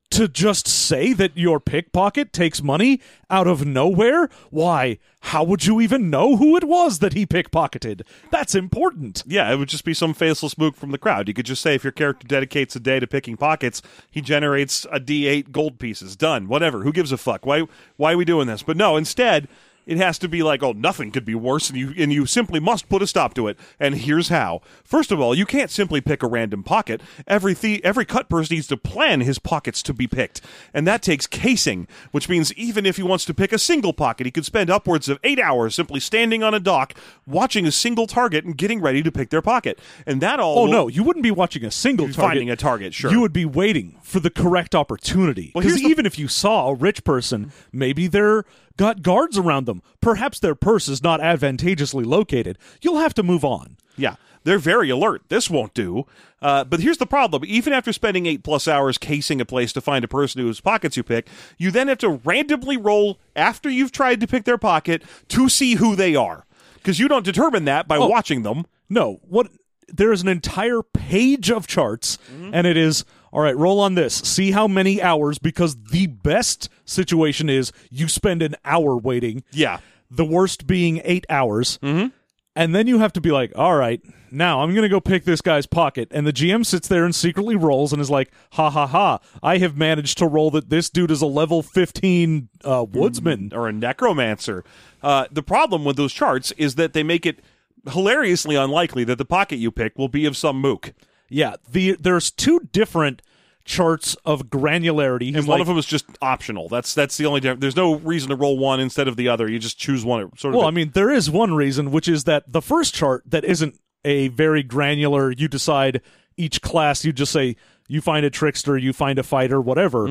to just say that your pickpocket takes money out of nowhere? Why? How would you even know who it was that he pickpocketed? That's important. Yeah, it would just be some faceless mook from the crowd. You could just say if your character dedicates a day to picking pockets, he generates a D8 gold pieces. Done. Whatever. Who gives a fuck? Why are we doing this? But no, instead, it has to be like, oh, nothing could be worse, and you simply must put a stop to it. And here's how. First of all, you can't simply pick a random pocket. Every cut person needs to plan his pockets to be picked, and that takes casing, which means even if he wants to pick a single pocket, he could spend upwards of 8 hours simply standing on a dock, watching a single target and getting ready to pick their pocket. And that all... Oh, no, you wouldn't be watching a single target. Finding a target, sure. You would be waiting for the correct opportunity. Because even if you saw a rich person, maybe they're got guards around them. Perhaps their purse is not advantageously located. You'll have to move on. Yeah, they're very alert. This won't do. But here's the problem. Even after spending 8+ hours casing a place to find a person whose pockets you pick, you then have to randomly roll after you've tried to pick their pocket to see who they are. Because you don't determine that by watching them. No, there is an entire page of charts, and it is... All right, roll on this. See how many hours, because the best situation is you spend an hour waiting. Yeah. The worst being 8 hours. Mm-hmm. And then you have to be like, all right, now I'm going to go pick this guy's pocket. And the GM sits there and secretly rolls and is like, ha, ha, ha. I have managed to roll that this dude is a level 15 woodsman. Or a necromancer. The problem with those charts is that they make it hilariously unlikely that the pocket you pick will be of some mook. Yeah, there's two different charts of granularity. And one of them is just optional. That's the only difference. There's no reason to roll one instead of the other. You just choose one. I mean, there is one reason, which is that the first chart that isn't a very granular, you decide each class, you just say, you find a trickster, you find a fighter, whatever.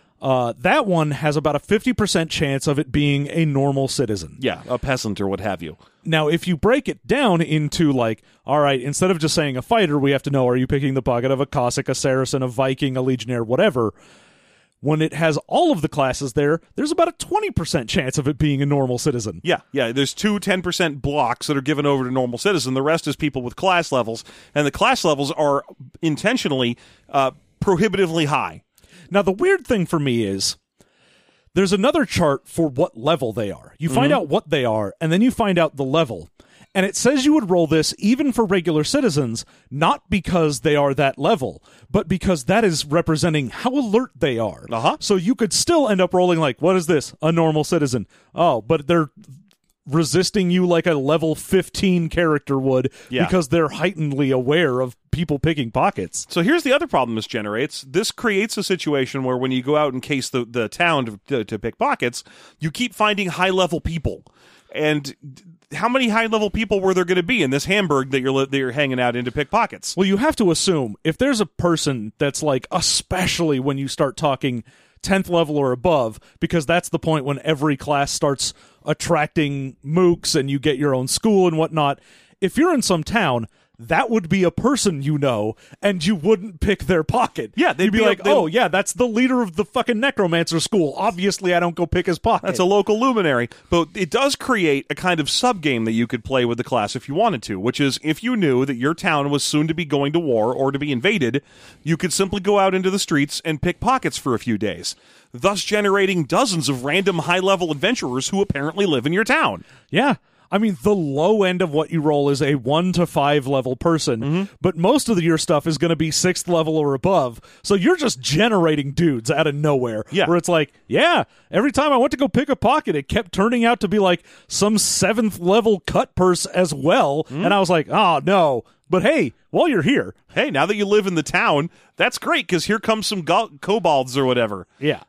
That one has about a 50% chance of it being a normal citizen. Yeah, a peasant or what have you. Now, if you break it down into like, all right, instead of just saying a fighter, we have to know, are you picking the pocket of a Cossack, a Saracen, a Viking, a Legionnaire, whatever. When it has all of the classes there's about a 20% chance of it being a normal citizen. Yeah. There's 10% blocks that are given over to normal citizen. The rest is people with class levels, and the class levels are intentionally prohibitively high. Now, the weird thing for me is there's another chart for what level they are. You find out what they are, and then you find out the level. And it says you would roll this even for regular citizens, not because they are that level, but because that is representing how alert they are. So you could still end up rolling like, what is this? A normal citizen. Oh, but they're resisting you like a level 15 character would because they're heightenedly aware of people picking pockets. So here's the other problem this generates. This creates a situation where when you go out and case the town to pick pockets, you keep finding high-level people. And how many high-level people were there going to be in this Hamburg that you're hanging out in to pick pockets? Well, you have to assume, if there's a person that's like, especially when you start talking 10th level or above, because that's the point when every class starts attracting mooks and you get your own school and whatnot. If you're in some town, that would be a person you know, and you wouldn't pick their pocket. Yeah, they'd be like, oh, yeah, that's the leader of the fucking necromancer school. Obviously, I don't go pick his pocket. That's a local luminary. But it does create a kind of sub-game that you could play with the class if you wanted to, which is if you knew that your town was soon to be going to war or to be invaded, you could simply go out into the streets and pick pockets for a few days, thus generating dozens of random high-level adventurers who apparently live in your town. Yeah. I mean, the low end of what you roll is a 1 to 5 level person, but most of your stuff is going to be 6th level or above. So you're just generating dudes out of nowhere. Yeah. Where it's like, yeah, every time I went to go pick a pocket, it kept turning out to be like some 7th level cut purse as well. And I was like, oh, no. But hey, while you're here. Hey, now that you live in the town, that's great because here comes some kobolds or whatever. Yeah.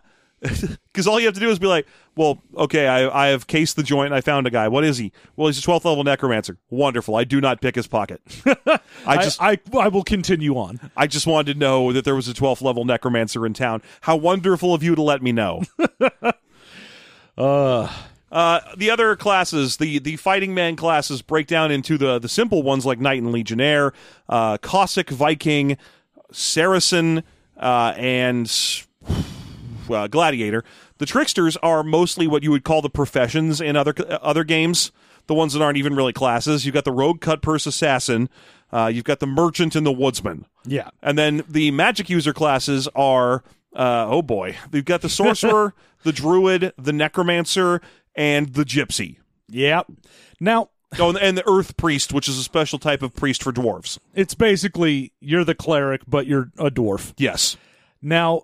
Because all you have to do is be like, well, okay, I have cased the joint and I found a guy. What is he? Well, he's a 12th level necromancer. Wonderful. I do not pick his pocket. I will continue on. I just wanted to know that there was a 12th level necromancer in town. How wonderful of you to let me know. The other classes, the fighting man classes, break down into the simple ones like Knight and Legionnaire, Cossack, Viking, Saracen, and Gladiator. The tricksters are mostly what you would call the professions in other games, the ones that aren't even really classes. You've got the rogue cut purse assassin, you've got the merchant and the woodsman. Yeah. And then the magic user classes are Oh boy, we've got the sorcerer, the druid, the necromancer, and the gypsy. Yep. Now, and the earth priest, which is a special type of priest for dwarves. it's basically you're the cleric, but you're a dwarf. Yes. Now,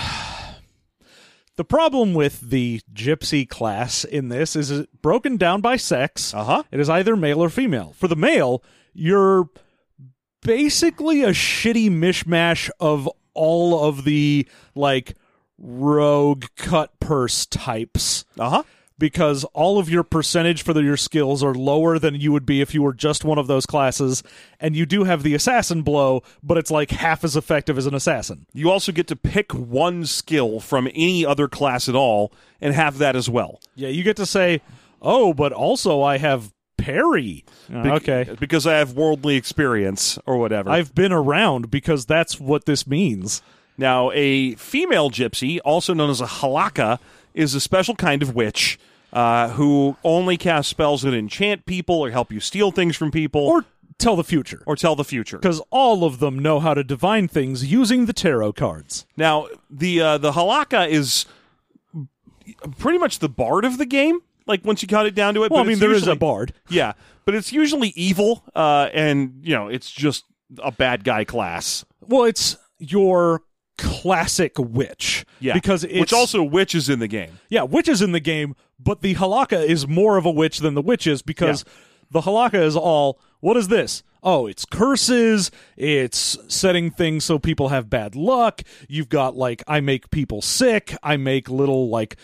the problem with the gypsy class in this is it's broken down by sex. Uh-huh. It is either male or female. For the male, you're basically a shitty mishmash of all of the, like, rogue cut purse types. Uh-huh. Because all of your percentage for your skills are lower than you would be if you were just one of those classes, and you do have the assassin blow, but it's like half as effective as an assassin. You also get to pick one skill from any other class at all and have that as well. Yeah, you get to say, oh, but also I have parry. Okay. Because I have worldly experience or whatever. I've been around because that's what this means. Now, a female gypsy, also known as a halakha, is a special kind of witch who only casts spells that enchant people or help you steal things from people. Or tell the future. Or tell the future. Because all of them know how to divine things using the tarot cards. Now, the halakha is pretty much the bard of the game, like once you cut it down to it. Well, but I mean, there is a bard. Yeah, but it's usually evil, and, you know, it's just a bad guy class. Well, it's your classic witch. Yeah, because it's, which also witch is in the game. Yeah, witch is in the game, but the halakha is more of a witch than the witch is because the halakha is all, what is this? Oh, it's curses, it's setting things so people have bad luck, you've got, like, I make people sick, I make little, like,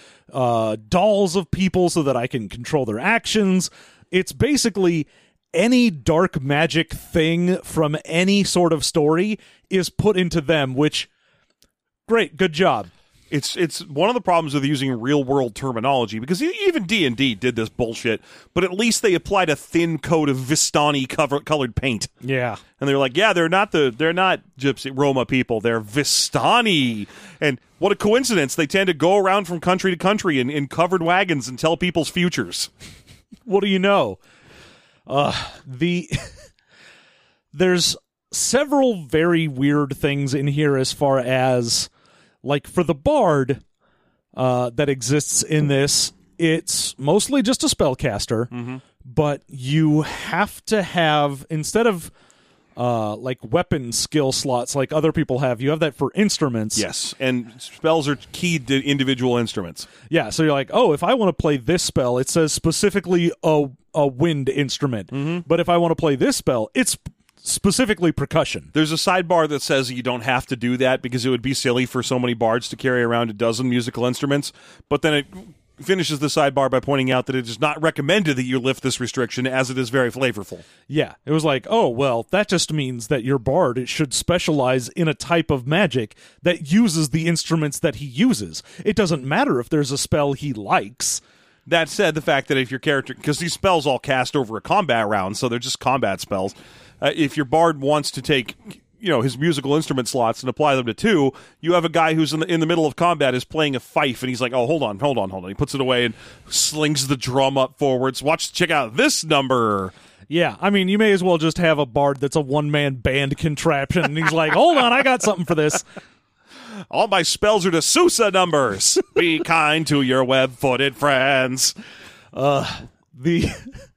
dolls of people so that I can control their actions. It's basically any dark magic thing from any sort of story is put into them, which, great, good job. It's one of the problems with using real-world terminology, because even D&D did this bullshit, but at least they applied a thin coat of Vistani-colored paint. Yeah. And they're like, yeah, they're not Gypsy Roma people, they're Vistani. And what a coincidence, they tend to go around from country to country in covered wagons and tell people's futures. What do you know? There's several very weird things in here as far as, like, for the bard that exists in this, it's mostly just a spellcaster, but you have to have, instead of like weapon skill slots like other people have, you have that for instruments. Yes, and spells are keyed to individual instruments. Yeah, so you're like, oh, if I want to play this spell, it says specifically a wind instrument. But if I want to play this spell, it's specifically percussion. There's a sidebar that says you don't have to do that because it would be silly for so many bards to carry around a dozen musical instruments, but then it finishes the sidebar by pointing out that it is not recommended that you lift this restriction, as it is very flavorful. Yeah, it was like, oh, well, that just means that your bard should specialize in a type of magic that uses the instruments that he uses. It doesn't matter if there's a spell he likes. That said, the fact that if your character, because these spells all cast over a combat round, so they're just combat spells, if your bard wants to take, you know, his musical instrument slots and apply them to two, you have a guy who's in the middle of combat is playing a fife, and he's like, oh, hold on. He puts it away and slings the drum up forwards. Check out this number. Yeah, I mean, you may as well just have a bard that's a one-man band contraption, and he's like, hold on, I got something for this. All my spells are to Sousa numbers. Be kind to your web-footed friends. The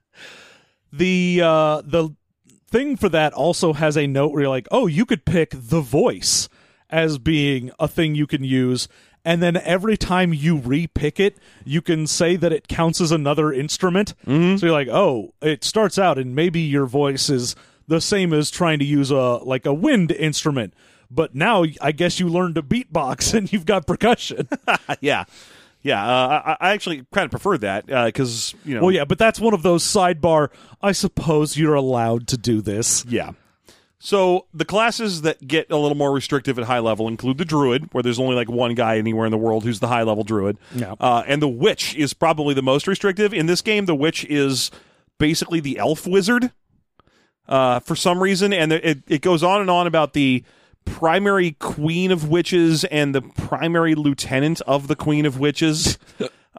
thing for that also has a note where you're like, oh, you could pick the voice as being a thing you can use, and then every time you re-pick it, you can say that it counts as another instrument. So you're like, oh, it starts out and maybe your voice is the same as trying to use a wind instrument, but now I guess you learned to beatbox and you've got percussion. Yeah. I actually kind of prefer that because, you know. Well, yeah, but that's one of those sidebar, I suppose you're allowed to do this. Yeah. So the classes that get a little more restrictive at high level include the druid, where there's only like one guy anywhere in the world who's the high level druid. Yeah. And the witch is probably the most restrictive. In this game, the witch is basically the elf wizard for some reason. And it goes on and on about the primary queen of witches and the primary lieutenant of the queen of witches.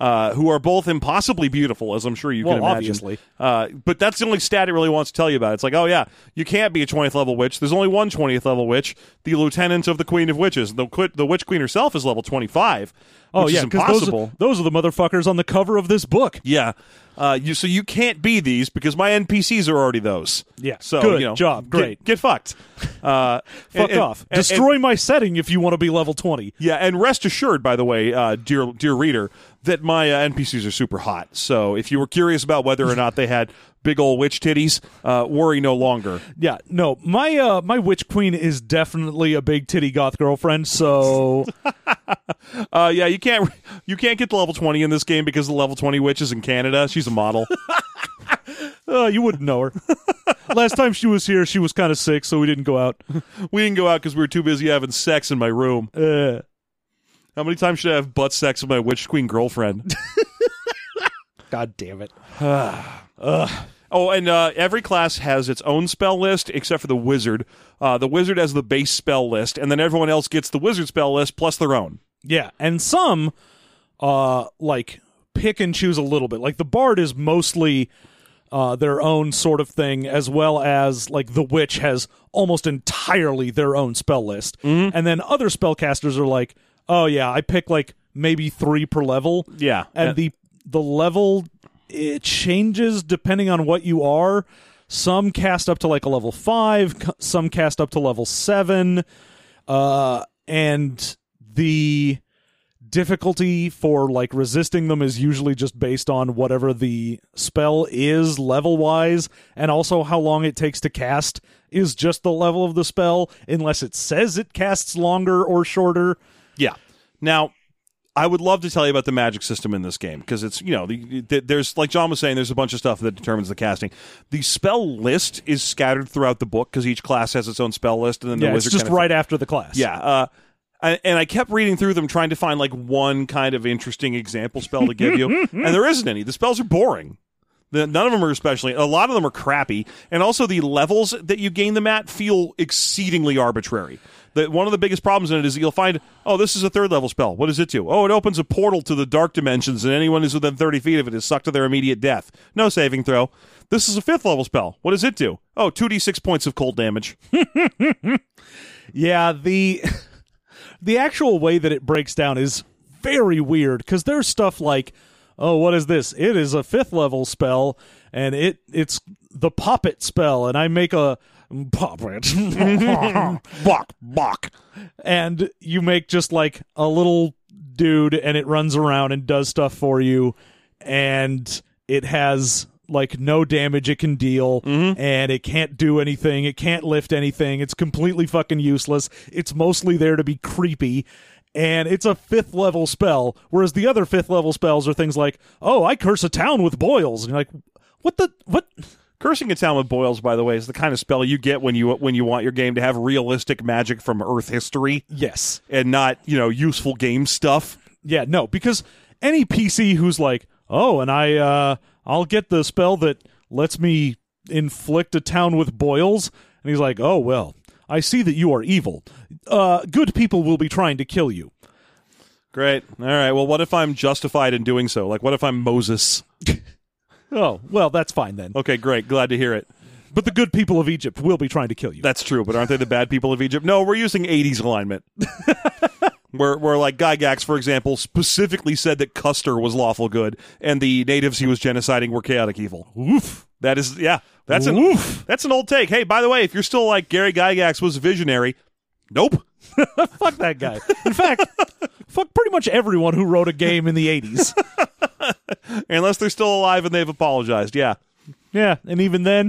who are both impossibly beautiful, as I'm sure you can imagine. Obviously. But that's the only stat it really wants to tell you about. It's like, oh yeah, you can't be a 20th level witch. There's only one 20th level witch, the lieutenant of the Queen of Witches. The Witch Queen herself is level 25. Oh, which yeah, is because impossible. those are the motherfuckers on the cover of this book. Yeah. So you can't be these because my NPCs are already those. Yeah. So, Good job. Great. Get fucked. Fuck off. Destroy my setting if you want to be level 20. Yeah, and rest assured, by the way, dear reader, that my NPCs are super hot. So if you were curious about whether or not they had big old witch titties, worry no longer. Yeah, no, my witch queen is definitely a big titty goth girlfriend. So, yeah, you can't get to level 20 in this game because the level 20 witch is in Canada. She's a model. You wouldn't know her. Last time she was here, she was kind of sick, so we didn't go out. We didn't go out because we were too busy having sex in my room. How many times should I have butt sex with my witch queen girlfriend? God damn it. Oh, and every class has its own spell list except for the wizard. The wizard has the base spell list, and then everyone else gets the wizard spell list plus their own. Yeah, and some, like, pick and choose a little bit. Like, the bard is mostly their own sort of thing, as well as, like, the witch has almost entirely their own spell list. Mm-hmm. And then other spellcasters are like, oh, yeah, I pick, like, maybe 3 per level. Yeah. And the level, it changes depending on what you are. Some cast up to, like, a level 5. Some cast up to level 7. And the difficulty for, like, resisting them is usually just based on whatever the spell is level-wise, and also how long it takes to cast is just the level of the spell, unless it says it casts longer or shorter. Yeah. Now, I would love to tell you about the magic system in this game, because it's, you know, there's, like John was saying, there's a bunch of stuff that determines the casting. The spell list is scattered throughout the book, because each class has its own spell list, and then the wizard it's just right after the class. Yeah, and I kept reading through them trying to find, like, one kind of interesting example spell to give you, and there isn't any. The spells are boring. None of them are especially. A lot of them are crappy, and also the levels that you gain them at feel exceedingly arbitrary. One of the biggest problems in it is that you'll find, oh, this is a 3rd level spell. What does it do? Oh, it opens a portal to the dark dimensions, and anyone who's within 30 feet of it is sucked to their immediate death. No saving throw. This is a 5th level spell. What does it do? Oh, 2d6 points of cold damage. Yeah, the actual way that it breaks down is very weird, because there's stuff like, oh, what is this? It is a 5th level spell, and it's the Poppet spell, and I make a Poppet. Bok. And you make just like a little dude, and it runs around and does stuff for you, and it has like no damage it can deal, and it can't do anything, it can't lift anything, it's completely fucking useless, it's mostly there to be creepy, and it's a 5th level spell, whereas the other 5th level spells are things like, oh, I curse a town with boils, and you're like, what? Cursing a town with boils, by the way, is the kind of spell you get when you want your game to have realistic magic from Earth history. Yes. And not, useful game stuff. Yeah, no, because any PC who's like, oh, and I'll get the spell that lets me inflict a town with boils, and he's like, oh, well, I see that you are evil. Good people will be trying to kill you. Great. All right, well, what if I'm justified in doing so? Like, what if I'm Moses? Oh, well, that's fine then. Okay, great. Glad to hear it. But the good people of Egypt will be trying to kill you. That's true, but aren't they the bad people of Egypt? No, we're using 80s alignment. where like Gygax, for example, specifically said that Custer was lawful good, and the natives he was genociding were chaotic evil. Oof. That is, yeah. That's an old take. Hey, by the way, if you're still like Gary Gygax was a visionary, nope. Fuck that guy. In fact, fuck pretty much everyone who wrote a game in the 80s. Unless they're still alive and they've apologized, yeah. Yeah, and even then,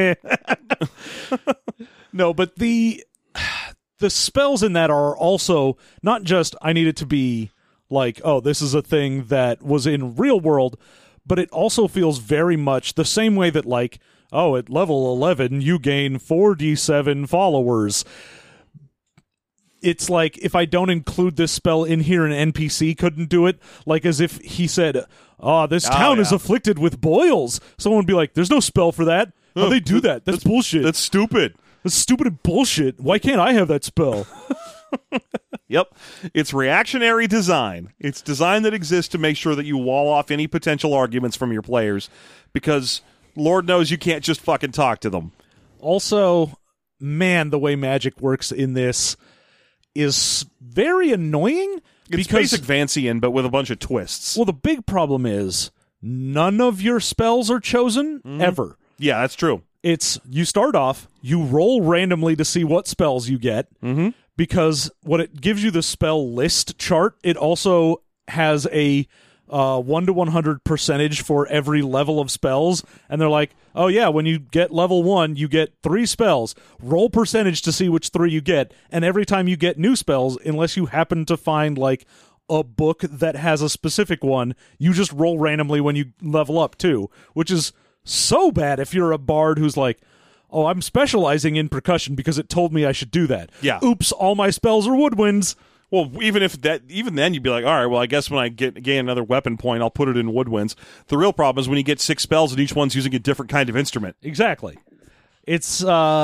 No, but the spells in that are also not just, I need it to be like, oh, this is a thing that was in real world, but it also feels very much the same way that, like, oh, at level 11, you gain 4d7 followers. It's like, if I don't include this spell in here, an NPC couldn't do it. Like, as if he said, oh, this town is afflicted with boils. Someone would be like, there's no spell for that. How they do that? That's bullshit. That's stupid. That's stupid and bullshit. Why can't I have that spell? Yep. It's reactionary design. It's design that exists to make sure that you wall off any potential arguments from your players, because Lord knows you can't just fucking talk to them. Also, man, the way Magic works in this is very annoying. It's basic Vancian, but with a bunch of twists. Well, the big problem is none of your spells are chosen ever. Yeah, that's true. It's you start off, you roll randomly to see what spells you get, because when it gives you the spell list chart, it also has a 1 to 100 percentage for every level of spells, and they're like, oh yeah, when you get level 1, you get 3 spells. Roll percentage to see which 3 you get, and every time you get new spells, unless you happen to find like a book that has a specific one, you just roll randomly when you level up too, which is so bad if you're a bard who's like, oh, I'm specializing in percussion because it told me I should do that. Yeah. Oops, all my spells are woodwinds. Well, even then you'd be like, all right, well, I guess when I gain another weapon point, I'll put it in woodwinds. The real problem is when you get 6 spells and each one's using a different kind of instrument. Exactly. It's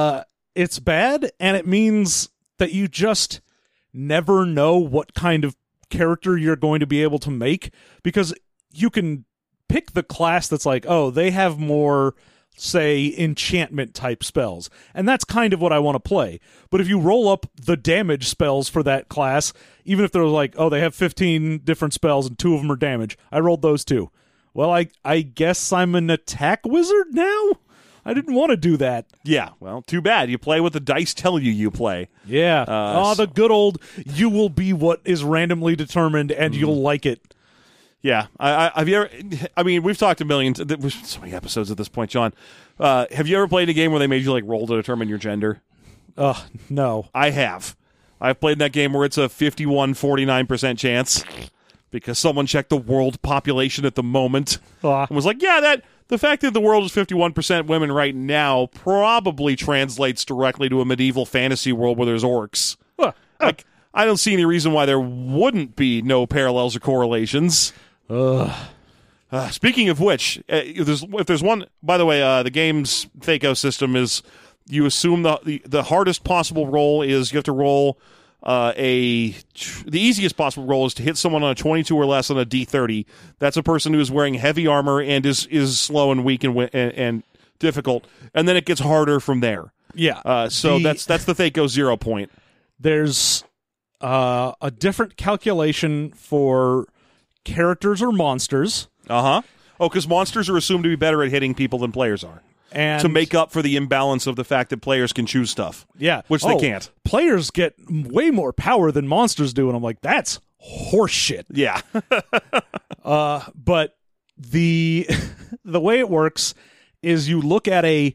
bad, and it means that you just never know what kind of character you're going to be able to make, because you can pick the class that's like, oh, they have more, say, enchantment type spells, and that's kind of what I want to play. But if you roll up the damage spells for that class, even if they're like, oh, they have 15 different spells and 2 of them are damage, I rolled those 2. Well, I guess I'm an attack wizard now? I didn't want to do that. Yeah, well, too bad. You play what the dice tell you play. Yeah. The good old, you will be what is randomly determined and you'll like it. Yeah, have you ever? I mean, we've talked a million. There's so many episodes at this point, John. Have you ever played a game where they made you like roll to determine your gender? No. I have. I've played that game where it's a 51-49% chance because someone checked the world population at the moment and was like, "Yeah, the fact that the world is 51% women right now probably translates directly to a medieval fantasy world where there's orcs." Like, I don't see any reason why there wouldn't be no parallels or correlations. Speaking of which, if there's one, by the way, the game's Thaco system is you assume the hardest possible roll is you have to roll the easiest possible roll is to hit someone on a 22 or less on a D30. That's a person who is wearing heavy armor and is slow and weak and difficult, and then it gets harder from there. Yeah. So that's the Thaco 0 point. There's a different calculation for characters or monsters. Oh, because monsters are assumed to be better at hitting people than players are. And to make up for the imbalance of the fact that players can choose stuff. Yeah. Which they can't. Players get way more power than monsters do, and I'm like, that's horseshit. Yeah. But the way it works is you look at a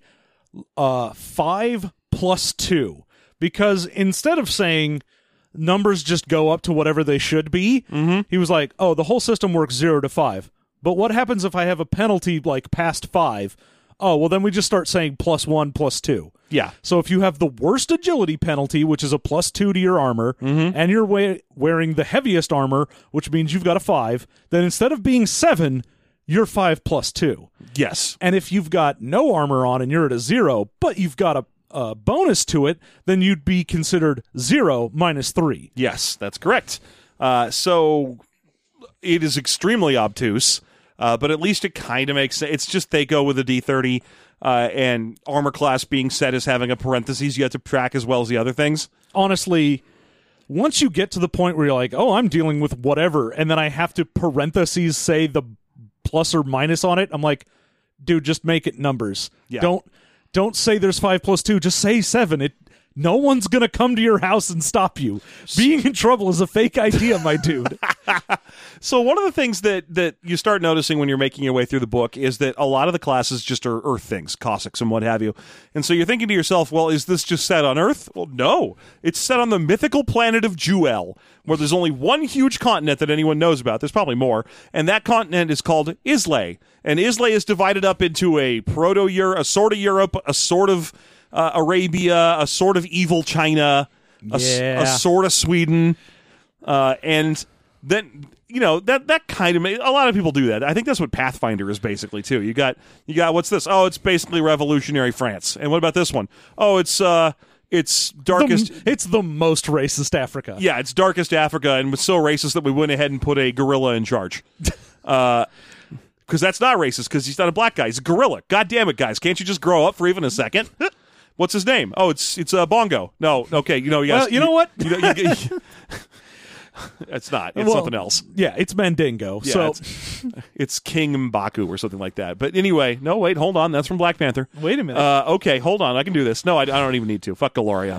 5 plus 2, because instead of saying numbers just go up to whatever they should be, he was like, oh, the whole system works 0 to 5. But what happens if I have a penalty like past 5? Oh, well, then we just start saying plus 1, plus 2. Yeah. So if you have the worst agility penalty, which is a plus 2 to your armor, and you're wearing the heaviest armor, which means you've got a 5, then instead of being 7, you're 5 plus 2. Yes. And if you've got no armor on and you're at a 0, but you've got a bonus to it, then you'd be considered 0 minus 3. Yes, that's correct. So it is extremely obtuse. But at least it kind of makes sense. It's just they go with a D30 and armor class being set as having a parentheses you have to track as well as the other things. Honestly, once you get to the point where you're like, oh, I'm dealing with whatever, and then I have to parentheses say the plus or minus on it, I'm like, dude, just make it numbers. Yeah. Don't say there's 5 plus 2. Just say 7. No one's going to come to your house and stop you. Being in trouble is a fake idea, my dude. So one of the things that you start noticing when you're making your way through the book is that a lot of the classes just are Earth things, Cossacks and what have you. And so you're thinking to yourself, well, is this just set on Earth? Well, no. It's set on the mythical planet of Jewel, where there's only one huge continent that anyone knows about. There's probably more. And that continent is called Islay. And Islay is divided up into a proto-Europe, a sort of Europe, a sort of Arabia, a sort of evil China, a sort of Sweden, and then that kind of a lot of people do that. I think that's what Pathfinder is basically too. You got what's this? Oh, it's basically revolutionary France. And what about this one? Oh, it's It's darkest. It's the most racist Africa. Yeah, it's darkest Africa, and was so racist that we went ahead and put a gorilla in charge. Because that's not racist, because he's not a black guy. He's a gorilla. God damn it, guys. Can't you just grow up for even a second? What's his name? Oh, it's Bongo. No, okay. You know what? It's not. It's something else. Yeah, it's Mandingo. Yeah, so it's King M'Baku or something like that. But anyway, no, wait, hold on. That's from Black Panther. Wait a minute. Okay, hold on. I can do this. No, I don't even need to. Fuck Galorian.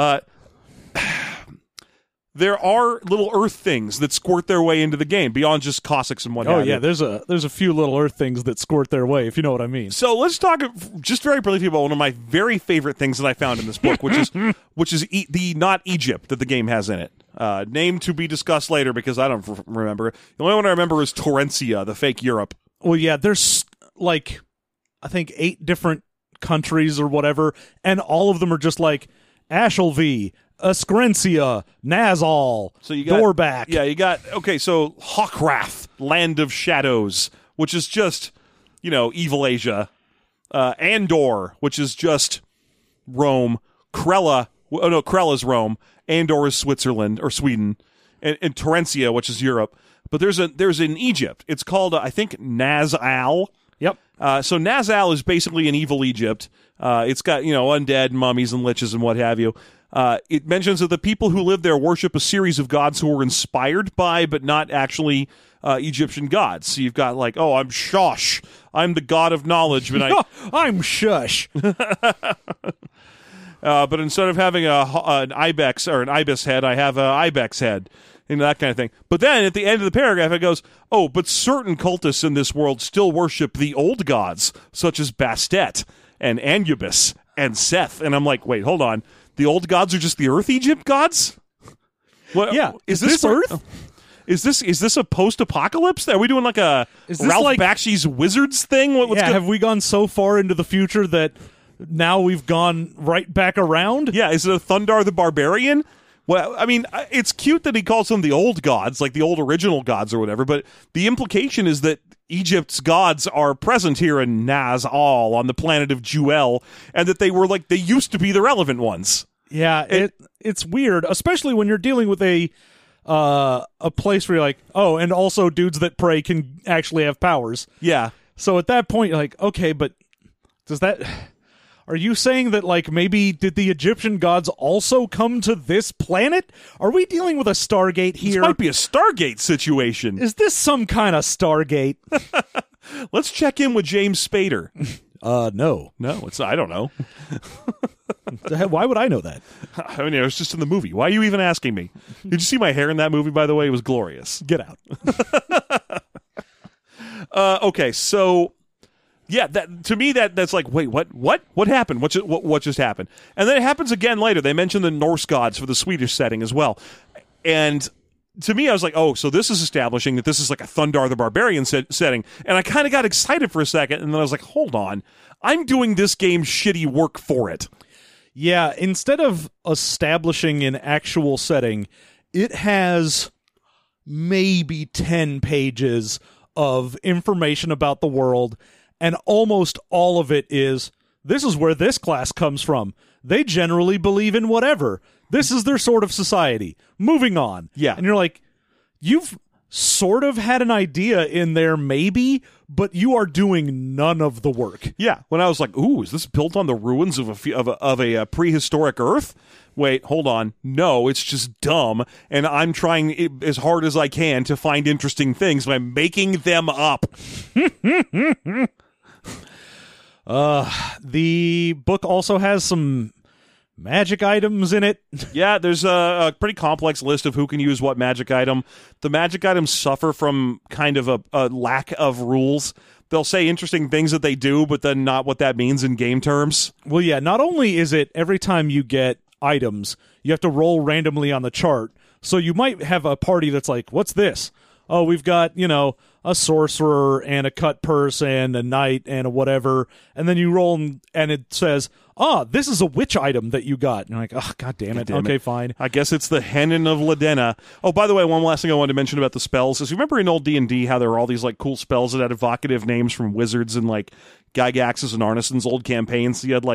There are little Earth things that squirt their way into the game beyond just Cossacks and what have you. there's a few little Earth things that squirt their way, if you know what I mean. So let's talk just very briefly about one of my very favorite things that I found in this book, which is the not Egypt that the game has in it. Name to be discussed later because I don't remember. The only one I remember is Torrencia, the fake Europe. Well, yeah, there's like I think 8 different countries or whatever, and all of them are just like Ashelvy, Ascrencia, Nazal, so you got, Dorback. Yeah, you got, okay, so Hawkrath, Land of Shadows, which is just, evil Asia. Andor, which is just Rome. Krella's Rome. Andor is Switzerland, or Sweden. And Torrencia, which is Europe. But there's an Egypt. It's called, I think, Nazal. Yep. So Nazal is basically an evil Egypt. It's got, undead mummies and liches and what have you. It mentions that the people who live there worship a series of gods who were inspired by, but not actually Egyptian gods. So you've got like, I'm Shosh. I'm the god of knowledge. But I'm Shush. But instead of having an ibex or an ibis head, I have an ibex head. And that kind of thing. But then at the end of the paragraph, it goes, but certain cultists in this world still worship the old gods, such as Bastet and Anubis and Seth. And I'm like, wait, hold on. The old gods are just the Earth Egypt gods? What? Yeah. Is this Earth? Is this a post-apocalypse? Are we doing like a Ralph Bakshi's Wizards thing? Have we gone so far into the future that now we've gone right back around? Yeah, is it a Thundar the Barbarian? Well, I mean, it's cute that he calls them the old gods, like the old original gods or whatever, but the implication is that Egypt's gods are present here in Nazal on the planet of Jewel, and that they used to be the relevant ones. Yeah, it's weird, especially when you're dealing with a place where you're like, and also dudes that pray can actually have powers. Yeah. So at that point, you're like, okay, but does that... Are you saying that, like, maybe did the Egyptian gods also come to this planet? Are we dealing with a Stargate here? This might be a Stargate situation. Is this some kind of Stargate? Let's check in with James Spader. No. No, I don't know. Why would I know that? I mean, it was just in the movie. Why are you even asking me? Did you see my hair in that movie, by the way? It was glorious. Get out. Okay, so... Yeah, to me that's like, wait, what happened? What just happened? And then it happens again later. They mention the Norse gods for the Swedish setting as well. And to me, I was like, so this is establishing that this is like a Thundar the Barbarian setting. And I kind of got excited for a second, and then I was like, hold on, I'm doing this game shitty work for it. Yeah, instead of establishing an actual setting, it has maybe 10 pages of information about the world. And almost all of it is, this is where this class comes from. They generally believe in whatever. This is their sort of society. Moving on. Yeah. And you're like, you've sort of had an idea in there maybe, but you are doing none of the work. Yeah. When I was like, is this built on the ruins of a prehistoric Earth? Wait, hold on. No, it's just dumb, and I'm trying as hard as I can to find interesting things by making them up. The book also has some magic items in it. Yeah, there's a pretty complex list of who can use what magic item. The magic items suffer from kind of a lack of rules. They'll say interesting things that they do, but then not what that means in game terms. Well, yeah, not only is it every time you get items, you have to roll randomly on the chart. So you might have a party that's like, what's this? Oh, we've got, a sorcerer and a cut purse and a knight and a whatever. And then you roll and it says, this is a witch item that you got. And you're like, God damn it. Okay, fine. I guess it's the Henin of Ladena. Oh, by the way, one last thing I wanted to mention about the spells is, you remember in old D&D how there were all these like cool spells that had evocative names from wizards and like Gygax's and Arneson's old campaigns? So you had like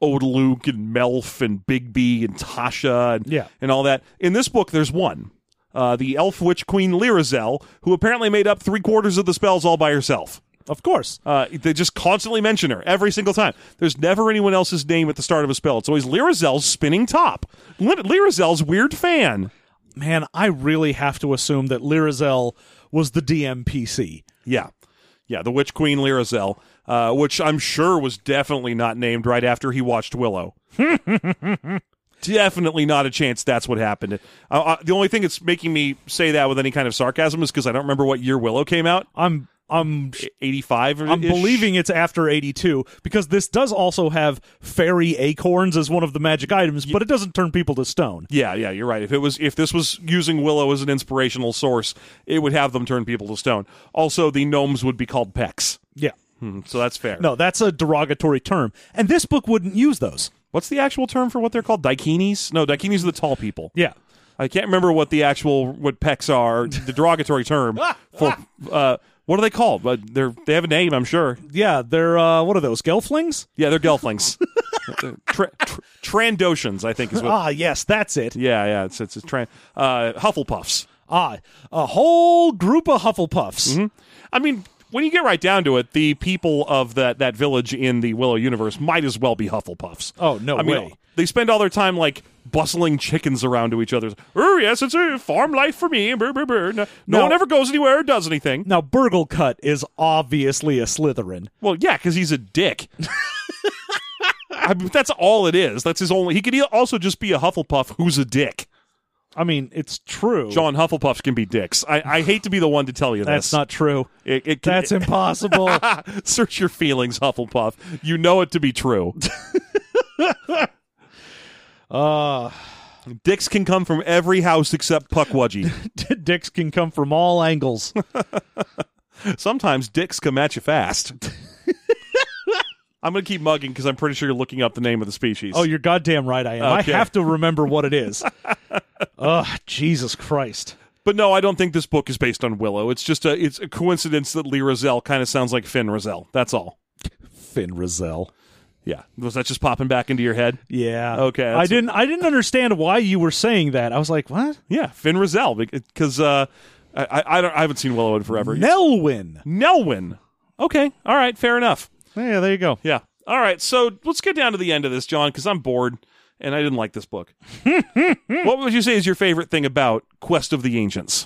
Odaluk and Melf and Bigby and Tasha and all that. In this book, there's one. The elf witch queen Lyrazel, who apparently made up 3/4 of the spells all by herself. Of course. They just constantly mention her every single time. There's never anyone else's name at the start of a spell. It's always Lyrazel's spinning top. Lyrazel's weird fan. Man, I really have to assume that Lyrazel was the DMPC. Yeah. Yeah, the Witch Queen Lyrazel, which I'm sure was definitely not named right after he watched Willow. Definitely not a chance that's what happened. The only thing that's making me say that with any kind of sarcasm is because I don't remember what year Willow came out. I'm 85. I'm believing it's after 82 because this does also have fairy acorns as one of the magic items, but it doesn't turn people to stone. Yeah, you're right. If this was using Willow as an inspirational source, it would have them turn people to stone. Also, the gnomes would be called Pecks. Yeah. So that's fair. No, that's a derogatory term, and this book wouldn't use those. What's the actual term for what they're called? Daikinis? No, Daikinis are the tall people. Yeah. I can't remember what Pecks are. The derogatory term for what are they called? But they have a name, I'm sure. Yeah, they're what are those? Gelflings? Yeah, they're Gelflings. Trandoshans, I think is what. Yes, that's it. Yeah, it's Hufflepuffs. A whole group of Hufflepuffs. Mm-hmm. I mean, when you get right down to it, the people of that village in the Willow universe might as well be Hufflepuffs. Oh, no way. Mean, they spend all their time like bustling chickens around to each other. Oh, yes, it's a farm life for me. Brr, brr, brr. No one ever goes anywhere or does anything. Now, Burglecut is obviously a Slytherin. Well, yeah, because he's a dick. I mean, that's all it is. That's his only. He could also just be a Hufflepuff who's a dick. I mean, it's true. John, Hufflepuffs can be dicks. I hate to be the one to tell you That's this. That's not true. That's impossible. Search your feelings, Hufflepuff. You know it to be true. Dicks can come from every house except Puckwudgie. Dicks can come from all angles. Sometimes dicks come at you fast. I'm going to keep mugging because I'm pretty sure you're looking up the name of the species. Oh, you're goddamn right I am. Okay. I have to remember what it is. Jesus Christ. But no, I don't think this book is based on Willow. It's just it's a coincidence that Lyrazel kind of sounds like Finn Rizal. That's all. Finn Rizal. Yeah. Was that just popping back into your head? Yeah. Okay. I didn't understand why you were saying that. I was like, what? Yeah, Finn Rizal, because I haven't seen Willow in forever. Nelwyn. Okay. All right. Fair enough. Yeah, there you go. Yeah. All right. So let's get down to the end of this, John, because I'm bored and I didn't like this book. What would you say is your favorite thing about Quest of the Ancients?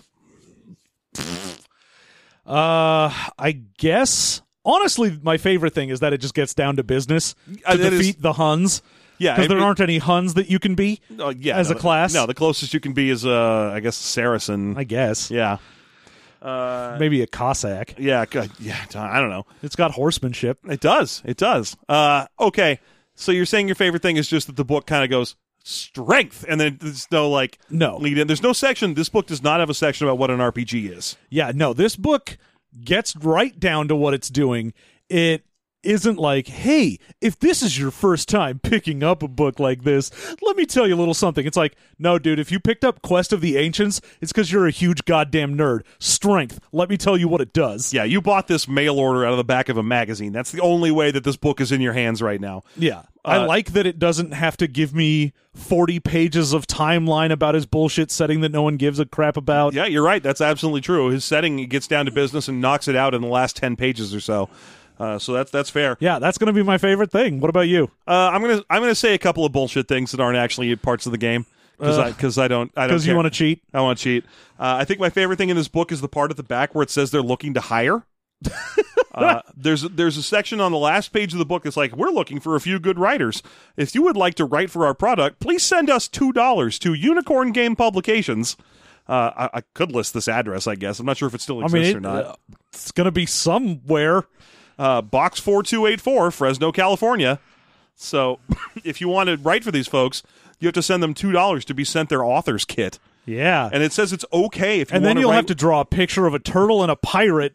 I guess honestly, my favorite thing is that it just gets down to business to defeat the Huns. Yeah, because there aren't any Huns that you can be. As a class. No, the closest you can be is I guess Saracen. I guess. Yeah. Maybe a Cossack. Yeah, I don't know. It's got horsemanship. It does. Okay, so you're saying your favorite thing is just that the book kind of goes strength, and then there's no lead in. There's no section. This book does not have a section about what an RPG is. Yeah, no, this book gets right down to what it's doing. It isn't like, hey, if this is your first time picking up a book like this, let me tell you a little something. It's like, no, dude, if you picked up Quest of the Ancients, it's because you're a huge goddamn nerd. Strength. Let me tell you what it does. Yeah, you bought this mail order out of the back of a magazine. That's the only way that this book is in your hands right now. Yeah. I like that it doesn't have to give me 40 pages of timeline about his bullshit setting that no one gives a crap about. Yeah, you're right. That's absolutely true. His setting gets down to business and knocks it out in the last 10 pages or so. So that's fair. Yeah, that's going to be my favorite thing. What about you? I'm gonna say a couple of bullshit things that aren't actually parts of the game because I don't. Because you want to cheat. I want to cheat. I think my favorite thing in this book is the part at the back where it says they're looking to hire. There's a section on the last page of the book that's like, we're looking for a few good writers. If you would like to write for our product, please send us $2 to Unicorn Game Publications. I could list this address, I guess. I'm not sure if it still exists or not. It's going to be somewhere. Box 4284, Fresno, California. So if you want to write for these folks, you have to send them $2 to be sent their author's kit. Yeah. And it says it's okay if you want to. And then you'll have to draw a picture of a turtle and a pirate.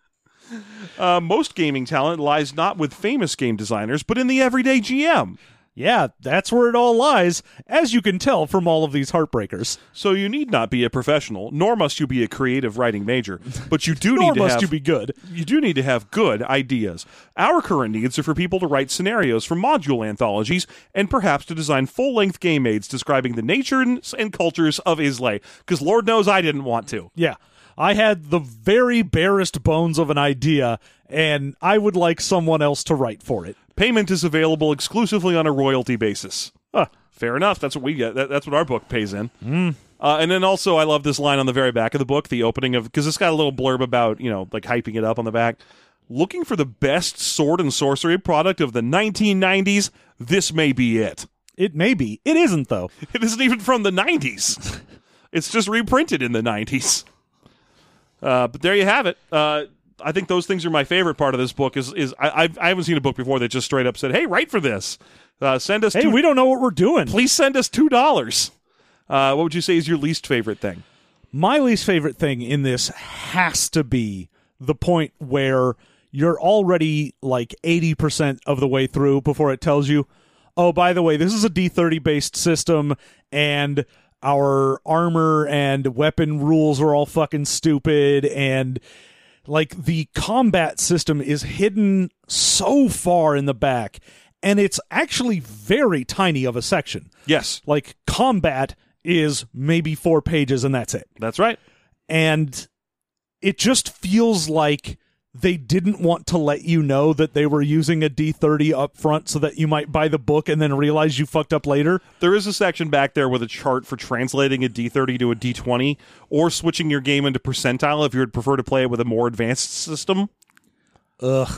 Most gaming talent lies not with famous game designers, but in the everyday GM. Yeah, that's where it all lies, as you can tell from all of these Heartbreakers. So you need not be a professional, nor must you be a creative writing major, but you do Nor need to must have you be good. you do need to have good ideas. Our current needs are for people to write scenarios for module anthologies and perhaps to design full-length game aids describing the nature and cultures of Islay, because Lord knows I didn't want to. Yeah, I had the very barest bones of an idea, and I would like someone else to write for it. Payment is available exclusively on a royalty basis. Fair enough. That's what we get. That's what our book pays in. And then also, I love this line on the very back of the book, the opening of, because it's got a little blurb about, like hyping it up on the back. Looking for the best sword and sorcery product of the 1990s? This may be it. It may be. It isn't, though. It isn't even from the 90s. It's just reprinted in the 90s. But there you have it. I think those things are my favorite part of this book. I haven't seen a book before that just straight up said, "Hey, write for this. Send us. Hey, we don't know what we're doing. Please send us $2." What would you say is your least favorite thing? My least favorite thing in this has to be the point where you're already like 80% of the way through before it tells you, "Oh, by the way, this is a D30 based system, and our armor and weapon rules are all fucking stupid, and like the combat system is hidden so far in the back, and it's actually very tiny of a section." Yes, Like combat is maybe 4 pages and that's it. that's right. And it just feels like they didn't want to let you know that they were using a D30 up front so that you might buy the book and then realize you fucked up later. There is a section back there with a chart for translating a D30 to a D20 or switching your game into percentile if you would prefer to play it with a more advanced system. Ugh.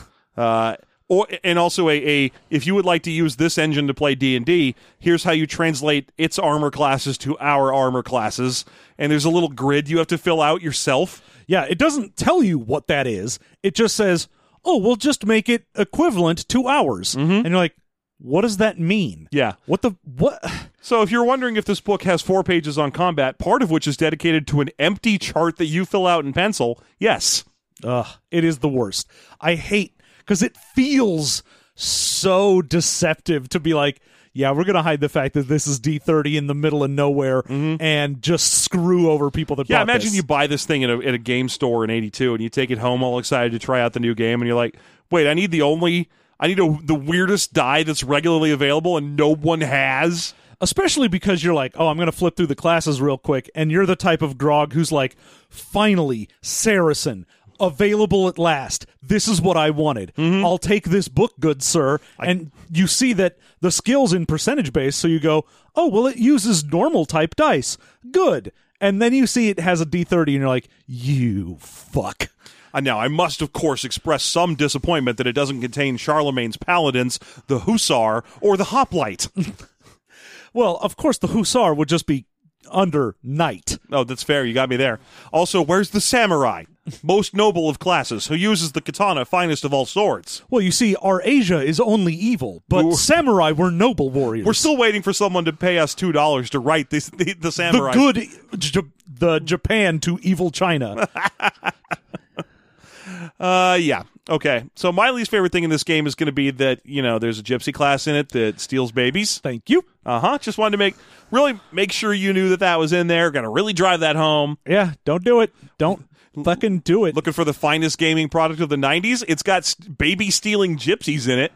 And also if you would like to use this engine to play D&D, here's how you translate its armor classes to our armor classes. And there's a little grid you have to fill out yourself. Yeah, it doesn't tell you what that is. It just says, "Oh, we'll just make it equivalent to ours." And you're like, what does that mean? Yeah. What? So if you're wondering if this book has 4 pages on combat, part of which is dedicated to an empty chart that you fill out in pencil, yes. Ugh, it is the worst. I hate, because it feels so deceptive to be like, yeah, we're going to hide the fact that this is D30 in the middle of nowhere and just screw over people that bought imagine this. you buy this thing at a game store in 82 and you take it home all excited to try out the new game and you're like, wait, I need the weirdest die that's regularly available and no one has. Especially because you're like, oh, I'm going to flip through the classes real quick, and you're the type of grog who's like, finally, Saracen, available at last. This is what I wanted. I'll take this book, good sir. And you see that the skill's in percentage base, so you go, oh, well, it uses normal type dice. Good. And then you see it has a D30, and you're like, you fuck. Now, I must, of course, express some disappointment that it doesn't contain Charlemagne's Paladins, the Hussar, or the Hoplite. Well, of course, the Hussar would just be under Knight. Oh, that's fair. You got me there. Also, where's the Samurai? Most noble of classes, who uses the katana, finest of all swords. Well, you see, our Asia is only evil, but samurai were noble warriors. We're still waiting for someone to pay us $2 to write the samurai. The Japan to evil China. Yeah. Okay. So my least favorite thing in this game is going to be that, there's a gypsy class in it that steals babies. Thank you. Just wanted to make sure you knew that was in there. Going to really drive that home. Yeah, don't do it. Don't fucking do it. Looking for the finest gaming product of the 90s? It's got baby stealing gypsies in it.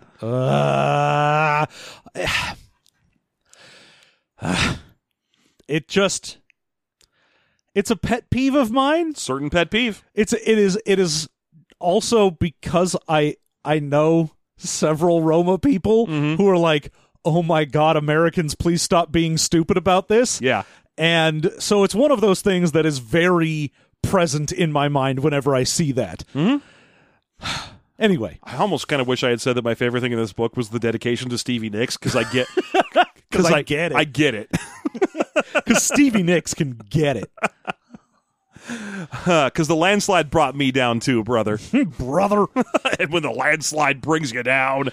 It's a pet peeve of mine. Certain pet peeve. It is also because I know several Roma people who are like, oh my God, Americans, please stop being stupid about this. Yeah. And so it's one of those things that is very present in my mind whenever I see that. Anyway. I almost kind of wish I had said that my favorite thing in this book was the dedication to Stevie Nicks, because I get get it. I get it. Because Stevie Nicks can get it. Because the landslide brought me down too, brother. Brother. And when the landslide brings you down.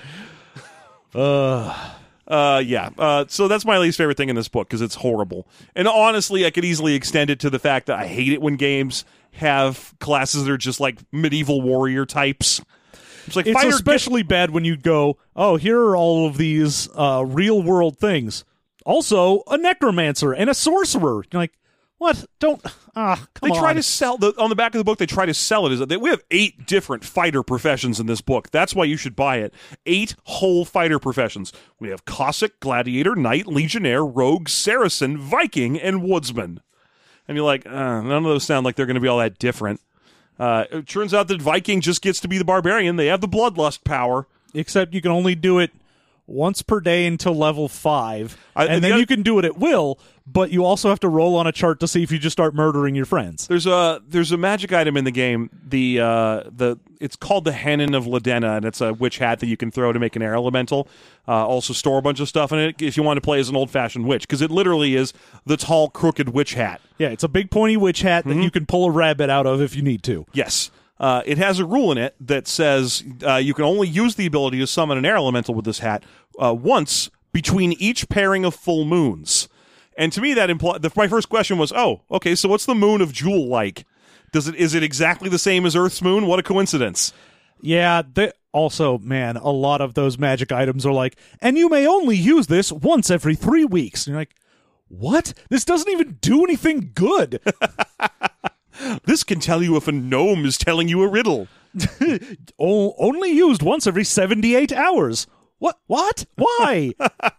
Yeah. So that's my least favorite thing in this book, because it's horrible. And honestly, I could easily extend it to the fact that I hate it when games have classes that are just like medieval warrior types. It's like it's fighter especially bad when you go, oh, here are all of these real world things. Also, a necromancer and a sorcerer. You're like, what? Don't come They on. try to sell on the back of the book. They try to sell it as we have 8 different fighter professions in this book. That's why you should buy it. 8 whole fighter professions. We have Cossack, Gladiator, Knight, Legionnaire, Rogue, Saracen, Viking, and Woodsman. And you're like, none of those sound like they're going to be all that different. It turns out that Viking just gets to be the barbarian. They have the bloodlust power. Except you can only do it once per day until level 5, and then you can do it at will, but you also have to roll on a chart to see if you just start murdering your friends. There's a magic item in the game. It's called the Hanon of Ladena, and it's a witch hat that you can throw to make an air elemental. Also store a bunch of stuff in it if you want to play as an old-fashioned witch, because it literally is the tall, crooked witch hat. Yeah, it's a big pointy witch hat that you can pull a rabbit out of if you need to. Yes. It has a rule in it that says you can only use the ability to summon an air elemental with this hat once between each pairing of full moons. And to me, that my first question was, oh, okay, so what's the moon of Jewel like? Is it exactly the same as Earth's moon? What a coincidence. Yeah, also, man, a lot of those magic items are like, and you may only use this once every 3 weeks. And you're like, what? This doesn't even do anything good. This can tell you if a gnome is telling you a riddle. Only used once every 78 hours. What? Why?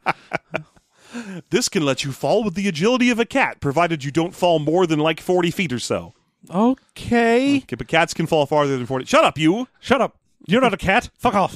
This can let you fall with the agility of a cat, provided you don't fall more than like 40 feet or so. Okay, but cats can fall farther than 40. Shut up, you! Shut up. You're not a cat. Fuck off.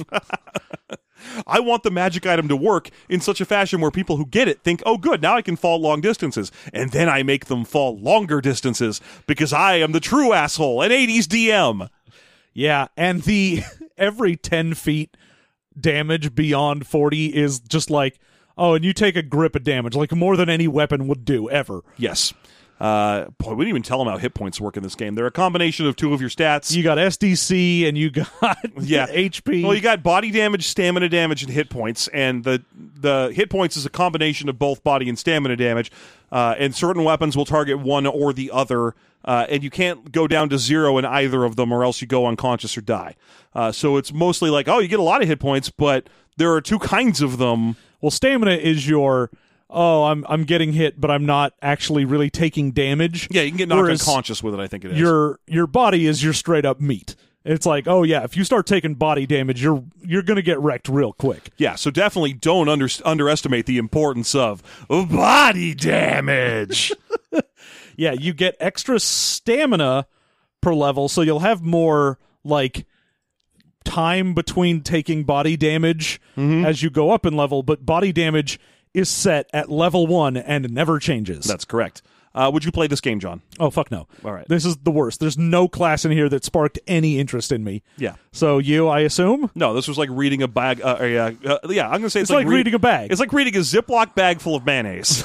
I want the magic item to work in such a fashion where people who get it think, oh, good, now I can fall long distances. And then I make them fall longer distances because I am the true asshole, an 80s DM. Yeah, and the every 10 feet damage beyond 40 is just like, oh, and you take a grip of damage, like more than any weapon would do ever. Yes. Boy, we didn't even tell them how hit points work in this game. They're a combination of 2 of your stats. You got SDC and you got HP. Well, you got body damage, stamina damage, and hit points. And the hit points is a combination of both body and stamina damage. And certain weapons will target one or the other. And you can't go down to 0 in either of them or else you go unconscious or die. So it's mostly like, oh, you get a lot of hit points, but there are 2 kinds of them. Well, stamina is your... oh, I'm getting hit, but I'm not actually really taking damage. Yeah, you can get knocked unconscious with it, I think it is. Your body is your straight up meat. It's like, oh yeah, if you start taking body damage, you're going to get wrecked real quick. Yeah, so definitely don't underestimate the importance of body damage. Yeah, you get extra stamina per level, so you'll have more like time between taking body damage as you go up in level, but body damage is set at level 1 and never changes. That's correct. Would you play this game, John? Oh, fuck no. All right. This is the worst. There's no class in here that sparked any interest in me. Yeah. So you, I assume? No, this was like reading a bag. Yeah, I'm going to say it's like reading a bag. It's like reading a Ziploc bag full of mayonnaise.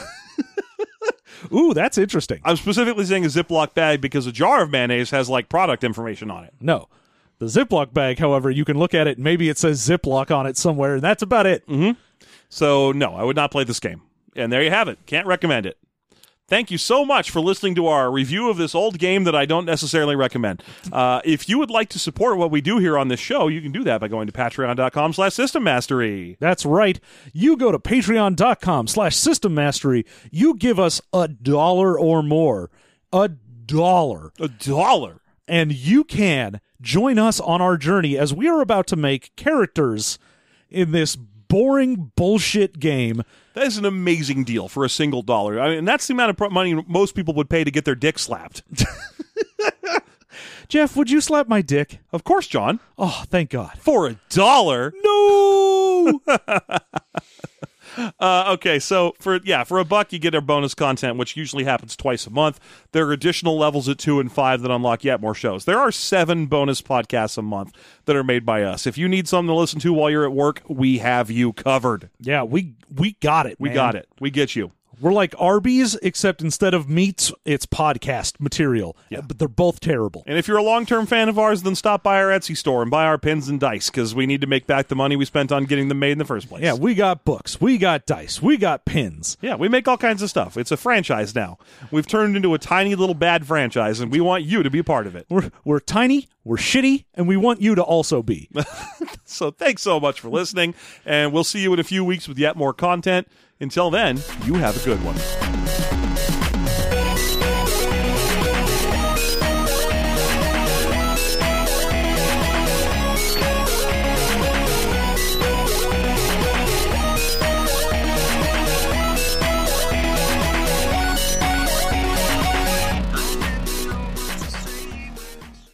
Ooh, that's interesting. I'm specifically saying a Ziploc bag because a jar of mayonnaise has like product information on it. No. The Ziploc bag, however, you can look at it, and maybe it says Ziploc on it somewhere, and that's about it. Mm-hmm. So, no, I would not play this game. And there you have it. Can't recommend it. Thank you so much for listening to our review of this old game that I don't necessarily recommend. If you would like to support what we do here on this show, you can do that by going to patreon.com/systemmastery. That's right. You go to patreon.com/systemmastery. You give us $1 or more. $1. $1. And you can join us on our journey as we are about to make characters in this boring bullshit game. That is an amazing deal for a single $1. I mean, that's the amount of money most people would pay to get their dick slapped. Jeff, would you slap my dick? Of course, John. Oh, thank God. For $1? No! Okay, so for $1 you get our bonus content, which usually happens twice a month. There are additional levels at 2 and 5 that unlock yet more shows. There are 7 bonus podcasts a month that are made by us. If you need something to listen to while you're at work, we have you covered. Yeah, we got it. We got it. We get you. We're like Arby's, except instead of meats, it's podcast material. Yeah. But they're both terrible. And if you're a long-term fan of ours, then stop by our Etsy store and buy our pins and dice, because we need to make back the money we spent on getting them made in the first place. Yeah, we got books, we got dice, we got pins. Yeah, we make all kinds of stuff. It's a franchise now. We've turned into a tiny little bad franchise, and we want you to be a part of it. We're tiny, we're shitty, and we want you to also be. So thanks so much for listening, and we'll see you in a few weeks with yet more content. Until then, you have a good one.